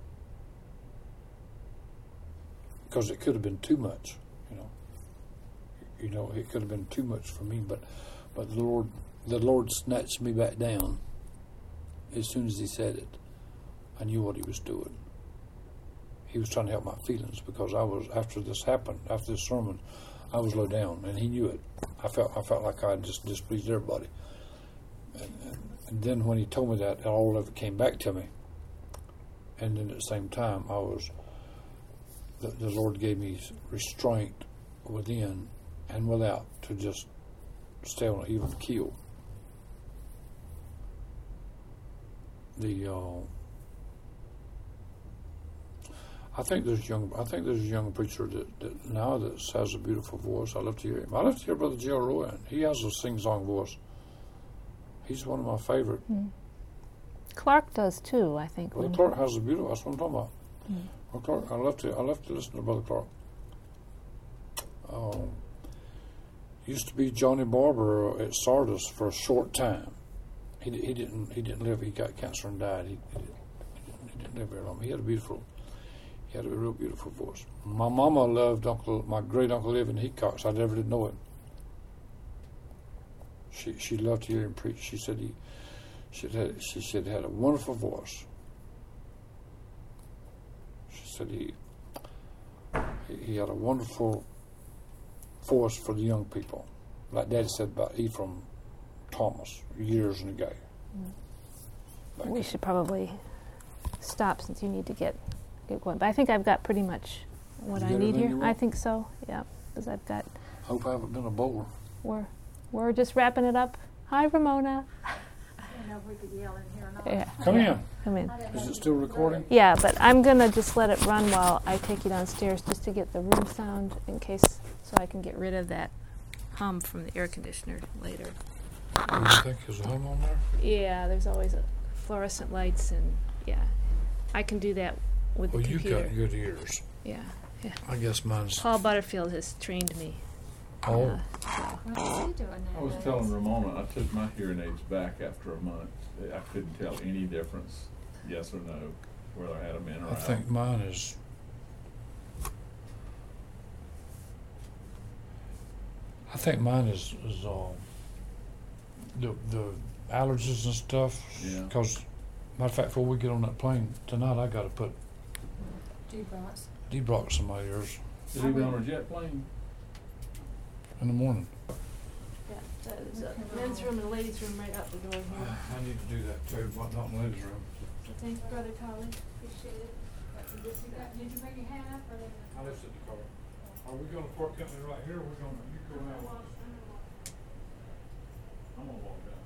Because it could have been too much, you know. You know, it could have been too much for me, but but the Lord the Lord snatched me back down as soon as he said it. I knew what he was doing. He was trying to help my feelings because I was, after this happened, after this sermon, I was low down, and he knew it. I felt I felt like I had just displeased everybody. And, and, and then when he told me that, all of it came back to me. And then at the same time, I was the, the Lord gave me restraint within and without to just stay on an even keel. The uh, I think there's young. I think there's a young preacher that, that now that has a beautiful voice. I love to hear him. I love to hear Brother Joe Rowan. He has a sing-song voice. He's one of my favorite. Mm. Clark does too, I think. Brother Clark has a beautiful. That's what I'm talking about. Mm. Brother Clark. I love to. I love to listen to Brother Clark. Um, used to be Johnny Barber at Sardis for a short time. He he didn't he didn't live. He got cancer and died. He, he, didn't, he didn't live very long. He had a beautiful. He had a real beautiful voice. My mama loved Uncle, my great uncle Evan Hecox. I never did know him. She she loved to hear him preach. She said he, she had she said had a wonderful voice. She said he he, he had a wonderful voice for the young people, like Daddy said about Ephraim Thomas years ago. Mm. We should probably stop since you need to get. Get going. But I think I've got pretty much what I need here. I think so, yeah, because I've got... Hope I haven't been a bore. We're, we're just wrapping it up. Hi, Ramona. I don't know if we could yell in here or not. Yeah. Come yeah. in. Come in. Is it still recording? Yeah, but I'm going to just let it run while I take you downstairs just to get the room sound in case, so I can get rid of that hum from the air conditioner later. Do you think there's a hum on there? Yeah, there's always a fluorescent lights and, yeah. I can do that with well, the computer. Well, you got good ears. Yeah, yeah. I guess mine's... Paul Butterfield has trained me. Oh. Uh, so. What's he doing I was telling Ramona, I took my hearing aids back after a month. I couldn't tell any difference, yes or no, whether I had them in or I out. think mine is... I think mine is, is uh, the, the allergies and stuff. Yeah. Because, matter of fact, before we get on that plane tonight, I got to put D-Bronx. D-Brox in my ears Did he be on a jet plane? in the morning. Yeah, there's a men's room and a ladies' room right out the door here. I need to do that too, but not in the ladies' room. So thanks, Brother Collie. Appreciate it. Did you bring your hat up? Or I left it in the car. Are we going to Port Company right here, or are we going to, you go out? I'm gonna walk out.